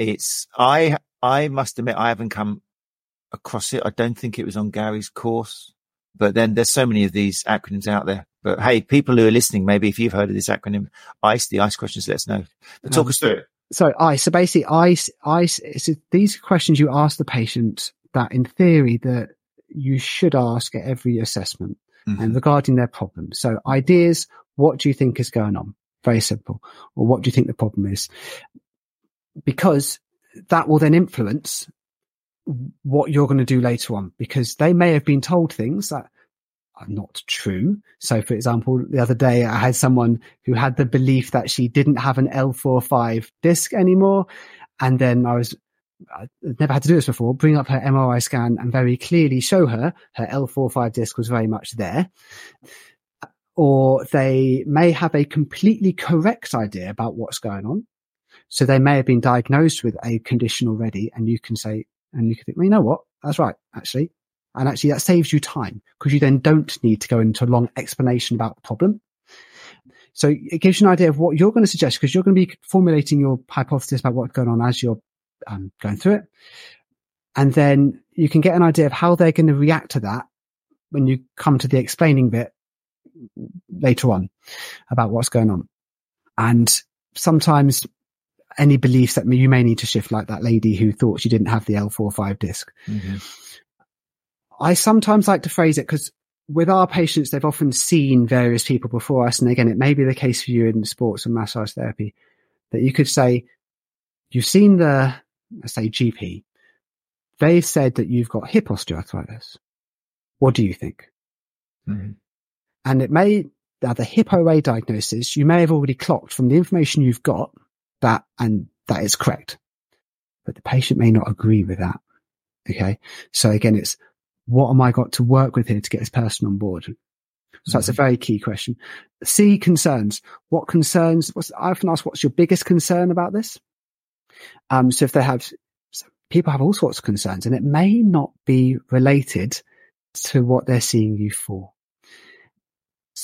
I must admit, I haven't come across it. I don't think it was on Gary's course, but then there's so many of these acronyms out there. But hey, people who are listening, maybe if you've heard of this acronym, ICE, the ICE questions, let us know. But talk us through it. So ICE, so basically ICE is these questions you ask the patient that in theory that you should ask at every assessment and regarding their problem. So ideas, what do you think is going on? Very simple. Or what do you think the problem is? Because that will then influence what you're going to do later on, because they may have been told things that are not true. So for example, the other day I had someone who had the belief that she didn't have an L4-5 disc anymore. And then I never had to do this before, bring up her MRI scan and very clearly show her L4-5 disc was very much there. Or they may have a completely correct idea about what's going on. So they may have been diagnosed with a condition already, and you can say, and you can think, well, you know what? That's right, actually. And actually that saves you time because you then don't need to go into a long explanation about the problem. So it gives you an idea of what you're going to suggest, because you're going to be formulating your hypothesis about what's going on as you're going through it. And then you can get an idea of how they're going to react to that when you come to the explaining bit later on about what's going on. And sometimes any beliefs that you may need to shift, like that lady who thought she didn't have the L4-5 disc. Mm-hmm. I sometimes like to phrase it because with our patients, they've often seen various people before us. And again, it may be the case for you in sports and massage therapy that you could say, you've seen the, let's say, GP. They've said that you've got hip osteoarthritis. What do you think? Mm-hmm. And it may, the hip OA diagnosis, you may have already clocked from the information you've got that, and that is correct. But the patient may not agree with that. Okay. So again, it's what am I got to work with here to get this person on board? So that's a very key question. C, concerns. What concerns? I often ask, what's your biggest concern about this? So if people have all sorts of concerns, and it may not be related to what they're seeing you for.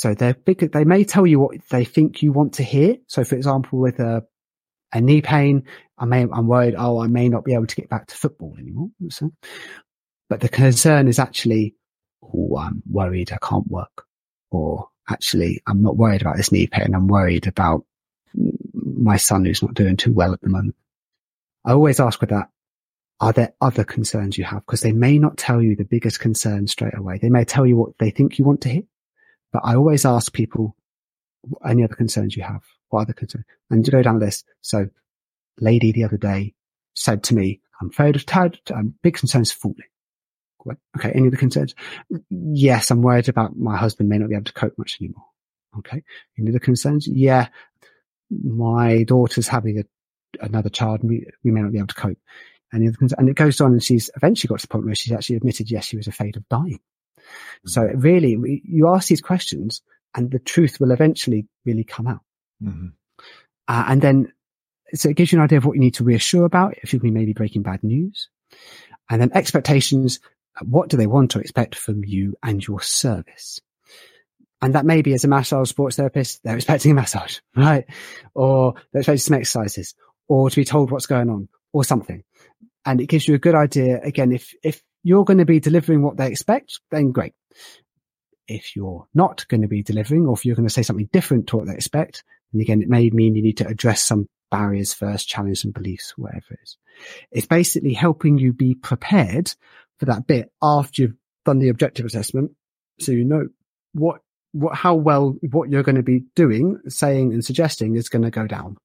So they're big. They may tell you what they think you want to hear. So for example, with a knee pain, I'm worried, I may not be able to get back to football anymore. So, but the concern is actually, I'm worried I can't work. Or actually, I'm not worried about this knee pain. I'm worried about my son who's not doing too well at the moment. I always ask with that, are there other concerns you have? Because they may not tell you the biggest concern straight away. They may tell you what they think you want to hear. But I always ask people, any other concerns you have? What other concerns? And to go down the list. So, lady the other day said to me, I'm afraid of big concerns falling. Okay, any other concerns? Yes, I'm worried about my husband may not be able to cope much anymore. Okay, any other concerns? Yeah, my daughter's having another child and we may not be able to cope. Any other concerns? And it goes on, and she's eventually got to the point where she's actually admitted, yes, she was afraid of dying. Mm-hmm. So really, you ask these questions and the truth will eventually really come out. Mm-hmm. And then, so it gives you an idea of what you need to reassure about if you've been maybe breaking bad news. And then expectations, what do they want to expect from you and your service? And that may be, as a massage sports therapist, they're expecting a massage, right? Or they're expecting some exercises, or to be told what's going on, or something. And it gives you a good idea. Again, if you're going to be delivering what they expect, then great. If you're not going to be delivering, or if you're going to say something different to what they expect, and again, it may mean you need to address some barriers first, challenge some beliefs, whatever it is. It's basically helping you be prepared for that bit after you've done the objective assessment, so you know how well what you're going to be doing, saying and suggesting is going to go down.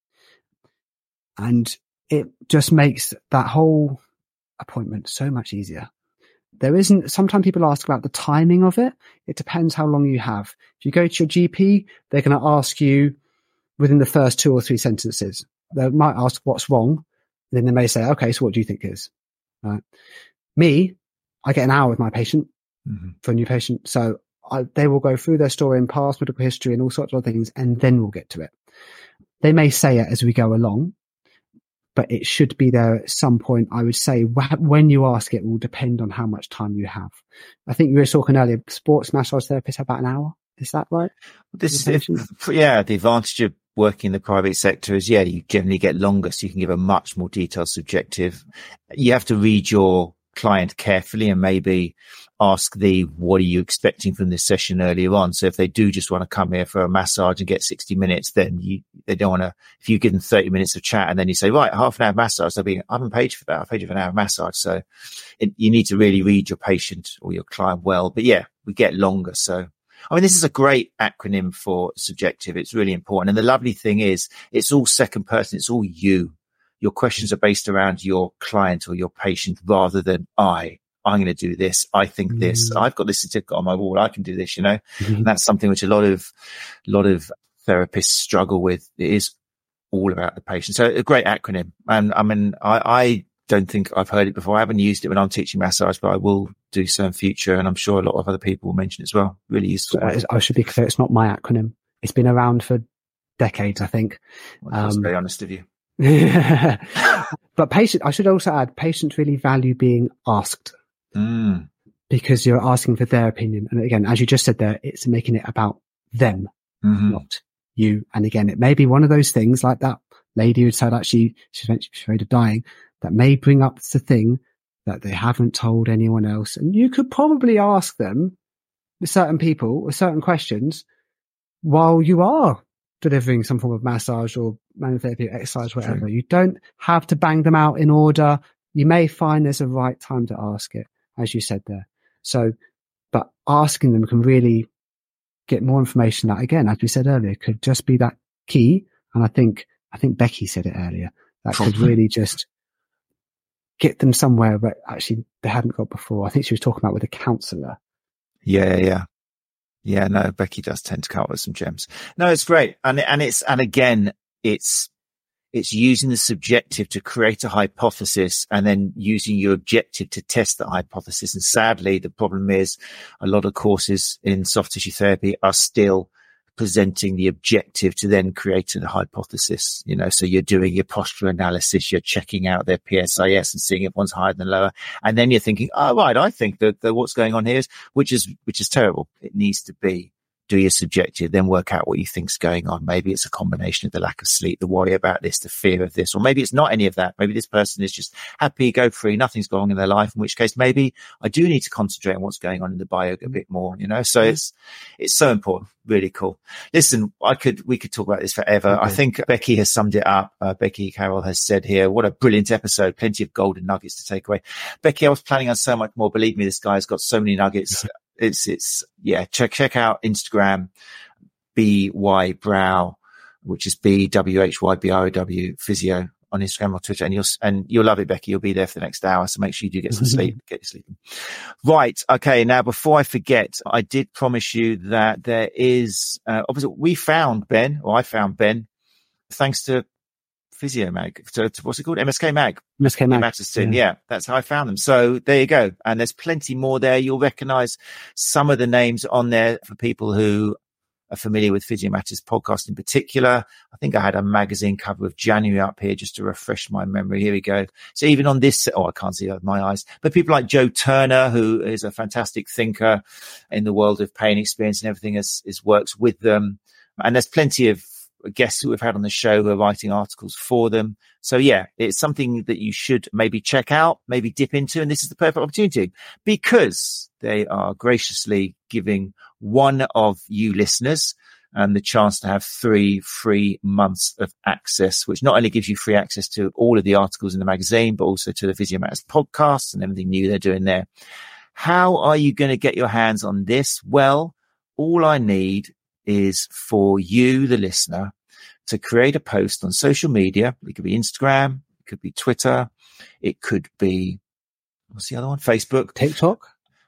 And it just makes that whole appointment so much easier. Sometimes people ask about the timing of it. It depends how long you have. If you go to your GP, they're going to ask you within the first 2 or 3 sentences. They might ask what's wrong. And then they may say, okay, so what do you think is? Right. Me, I get an hour with my patient for a new patient. So they will go through their story and past medical history and all sorts of things, and then we'll get to it. They may say it as we go along, but it should be there at some point. I would say when you ask it will depend on how much time you have. I think you were talking earlier, sports massage therapists have about an hour. Is that right? The advantage of working in the private sector is, you generally get longer, so you can give a much more detailed subjective. You have to read your client carefully and maybe ask what are you expecting from this session earlier on. So if they do just want to come here for a massage and get 60 minutes, then they don't want to, if you give them 30 minutes of chat and then you say, right, half an hour massage, they'll be, I haven't paid you for that. I paid you for an hour massage. So you need to really read your patient or your client well. But we get longer. So, I mean, this is a great acronym for subjective. It's really important. And the lovely thing is it's all second person. It's all you. Your questions are based around your client or your patient rather than I'm going to do this. I think this. I've got this certificate on my wall. I can do this, And that's something which a lot of therapists struggle with. It is all about the patient. So a great acronym. And I mean, I don't think I've heard it before. I haven't used it when I'm teaching massage, but I will do so in future. And I'm sure a lot of other people will mention it as well. Really useful. I should be clear. It's not my acronym. It's been around for decades, I think. That's very honest of you. But I should also add, patients really value being asked because you're asking for their opinion. And again, as you just said there, it's making it about them, not you. And again, it may be one of those things like that lady who said she's afraid of dying, that may bring up the thing that they haven't told anyone else. And you could probably ask them, with certain people, with certain questions, while you are delivering some form of massage or manual therapy, exercise, whatever. True. You don't have to bang them out in order. You may find there's a right time to ask it, as you said there. So, but asking them can really get more information that, again, as we said earlier, could just be that key. And I think Becky said it earlier, that could really just get them somewhere where actually they hadn't got before. I think she was talking about with a counsellor. Yeah. Yeah, no, Becky does tend to come up with some gems. No, it's great. And again, it's using the subjective to create a hypothesis and then using your objective to test that hypothesis. And sadly, the problem is a lot of courses in soft tissue therapy are still presenting the objective to then create a hypothesis, so you're doing your posture analysis, you're checking out their PSIS and seeing if one's higher than lower. And then you're thinking, oh, right, I think that what's going on here is, which is terrible. It needs to be do your subjective, then work out what you think's going on. Maybe it's a combination of the lack of sleep, the worry about this, the fear of this, or maybe it's not any of that. Maybe this person is just happy, go free, nothing's going on in their life, in which case maybe I do need to concentrate on what's going on in the bio a bit more, so it's so important. Really cool. Listen, we could talk about this forever. Okay. I think Becky has summed it up. Becky Carroll has said here, what a brilliant episode. Plenty of golden nuggets to take away. Becky, I was planning on so much more. Believe me, this guy's got so many nuggets. Check out Instagram, BY Brow, which is BWHYBROW physio on Instagram or Twitter, and you'll love it, Becky. You'll be there for the next hour, so make sure you do get some sleep. Get your sleep. Right. Okay. Now, before I forget, I did promise you that there is, obviously I found Ben, thanks to Physio Mag. So what's it called? MSK Mag. MSK Mag. Matterston. Yeah, that's how I found them. So there you go. And there's plenty more there. You'll recognize some of the names on there for people who are familiar with Physio Matters podcast in particular. I think I had a magazine cover of January up here just to refresh my memory. Here we go. So even on this, I can't see it with my eyes, but people like Joe Turner, who is a fantastic thinker in the world of pain experience and everything, works with them. And there's plenty of guests who we've had on the show who are writing articles for them. So yeah, it's something that you should maybe check out, maybe dip into. And this is the perfect opportunity because they are graciously giving one of you listeners the chance to have 3 free months of access, which not only gives you free access to all of the articles in the magazine, but also to the Physio Matters podcasts and everything new they're doing there. How are you going to get your hands on this? Well, all I need is for you, the listener, to create a post on social media. It could be Instagram, it could be Twitter, it could be, what's the other one? Facebook. TikTok?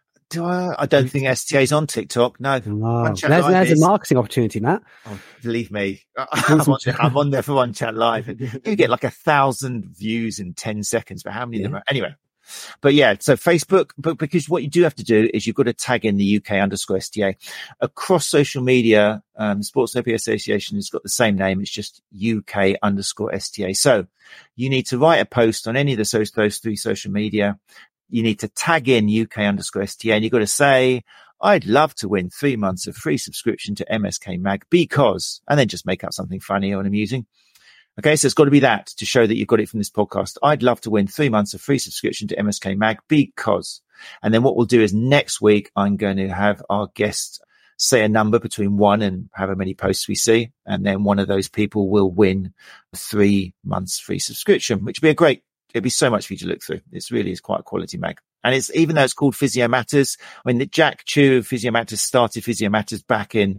I don't think STA is on TikTok. No. There's a marketing opportunity, Matt. Oh, believe me, I'm on there for One Chat Live. You get like 1,000 views in 10 seconds, but how many of them are? Anyway. But yeah, so Facebook, but because what you do have to do is you've got to tag in the UK_STA across social media. Sports Therapy Association has got the same name. It's just UK_STA. So you need to write a post on any of those 3 social media. You need to tag in UK_STA and you've got to say, I'd love to win 3 months of free subscription to MSK Mag because, and then just make up something funny or amusing. Okay, so it's got to be that to show that you've got it from this podcast. I'd love to win 3 months of free subscription to MSK Mag because, and then what we'll do is next week, I'm going to have our guest say a number between 1 and however many posts we see. And then one of those people will win 3 months free subscription, which would be it'd be so much for you to look through. It really is quite a quality mag. And it's, even though it's called Physio Matters, I mean, Jack Chu of Physio Matters started Physio Matters back in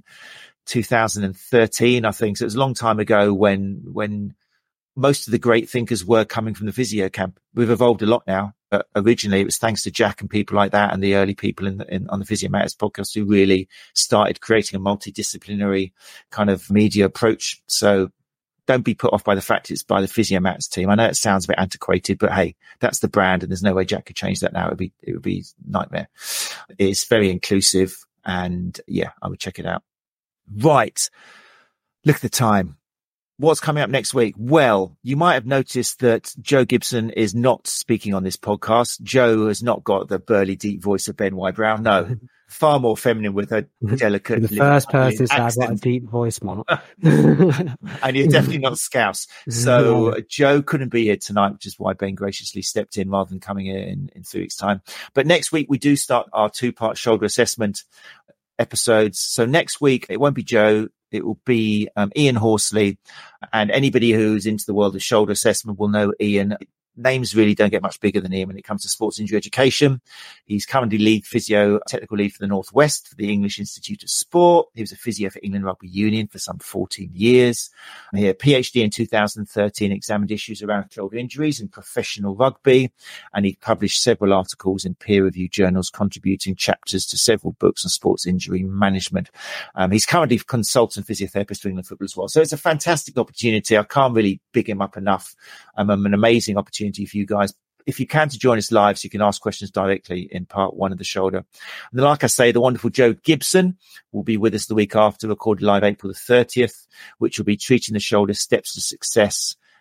2013, I think. So it was a long time ago when most of the great thinkers were coming from the physio camp. We've evolved a lot now. But originally it was thanks to Jack and people like that and the early people on the Physio Matters podcast who really started creating a multidisciplinary kind of media approach. So don't be put off by the fact it's by the Physio Matters team. I know it sounds a bit antiquated, but hey, that's the brand and there's no way Jack could change that now. It would be nightmare. It's very inclusive and yeah, I would check it out. Right. Look at the time. What's coming up next week? Well, you might have noticed that Joe Gibson is not speaking on this podcast. Joe has not got the burly, deep voice of Ben Y. Brown. No, far more feminine with a delicate. The first person to have a deep voice, man. And you're definitely not Scouse. So Joe couldn't be here tonight, which is why Ben graciously stepped in rather than coming in 3 weeks' time. But next week, we do start our 2-part shoulder assessment episodes. So next week, it won't be Joe. It will be Ian Horsley, and anybody who's into the world of shoulder assessment will know Ian. Names really don't get much bigger than Ian when it comes to sports injury education. He's currently technical lead for the Northwest for the English Institute of Sport. He was a physio for England Rugby Union for some 14 years. He had a PhD in 2013, examined issues around shoulder injuries in professional rugby, and he published several articles in peer-reviewed journals, contributing chapters to several books on sports injury management. He's currently a consultant physiotherapist for England football as well. So it's a fantastic opportunity. I can't really big him up enough. An amazing opportunity for you guys, if you can, to join us live so you can ask questions directly in part 1 of the shoulder. And then, like I say, the wonderful Joe Gibson will be with us the week after, recorded live April the 30th, which will be treating the shoulder, steps to success.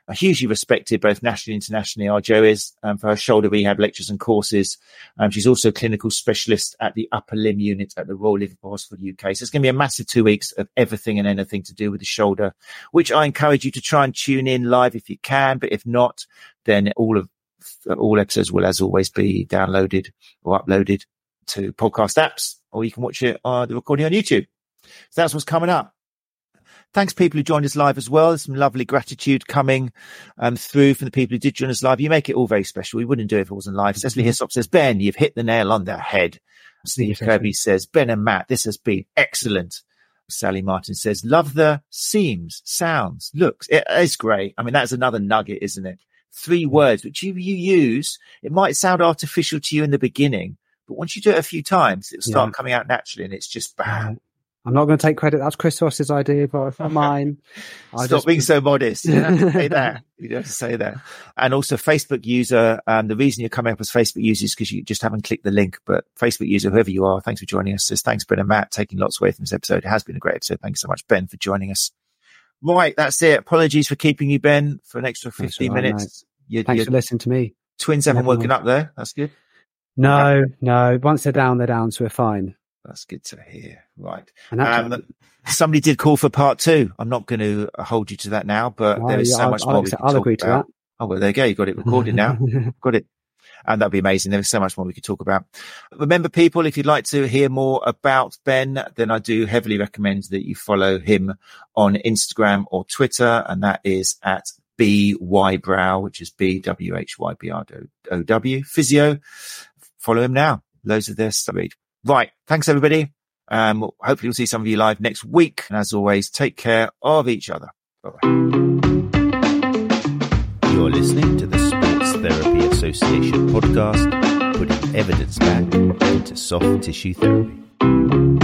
hugely respected both nationally and internationally. Our Jo is for her shoulder rehab lectures and courses. She's also a clinical specialist at the upper limb unit at the Royal Liverpool Hospital UK. So it's going to be a massive 2 weeks of everything and anything to do with the shoulder, which I encourage you to try and tune in live if you can. But if not, then all episodes will, as always, be downloaded or uploaded to podcast apps, or you can watch it the recording on YouTube. So that's what's coming up. Thanks, people who joined us live as well. There's some lovely gratitude coming through from the people who did join us live. You make it all very special. We wouldn't do it if it wasn't live. Cecily Hyssop says, Ben, you've hit the nail on the head. Steve Kirby says, Ben and Matt, this has been excellent. Sally Martin says, love the seams, sounds, looks. It's great. I mean, that's another nugget, isn't it? 3 words, which you use. It might sound artificial to you in the beginning, but once you do it a few times, it'll start coming out naturally, and it's just bam. I'm not going to take credit. That's Chris Ross's idea, but it's not mine. Stop being so modest. You don't have to say that. You don't have to say that. And also Facebook user, the reason you're coming up as Facebook user is because you just haven't clicked the link. But Facebook user, whoever you are, thanks for joining us. Says, thanks, Ben and Matt, taking lots away from this episode. It has been a great episode. Thank you so much, Ben, for joining us. Right, that's it. Apologies for keeping you, Ben, for an extra 15 minutes. Thanks for listening to me. Twins haven't woken up there. That's good. No. Once they're down, so we're fine. That's good to hear. Right. Somebody did call for part 2. I'm not going to hold you to that now, but there is so much more we can talk agree to about. That. Oh, well, there you go. You got it recorded now. Got it. And that'd be amazing. There is so much more we could talk about. Remember, people, if you'd like to hear more about Ben, then I do heavily recommend that you follow him on Instagram or Twitter. And that is at BWhybrow, which is BWHYBROW, physio. Follow him now. Loads of this to read. Right. Thanks, everybody. Hopefully we'll see some of you live next week. And as always, take care of each other. Bye-bye. You're listening to the Sports Therapy Association podcast, putting evidence back into soft tissue therapy.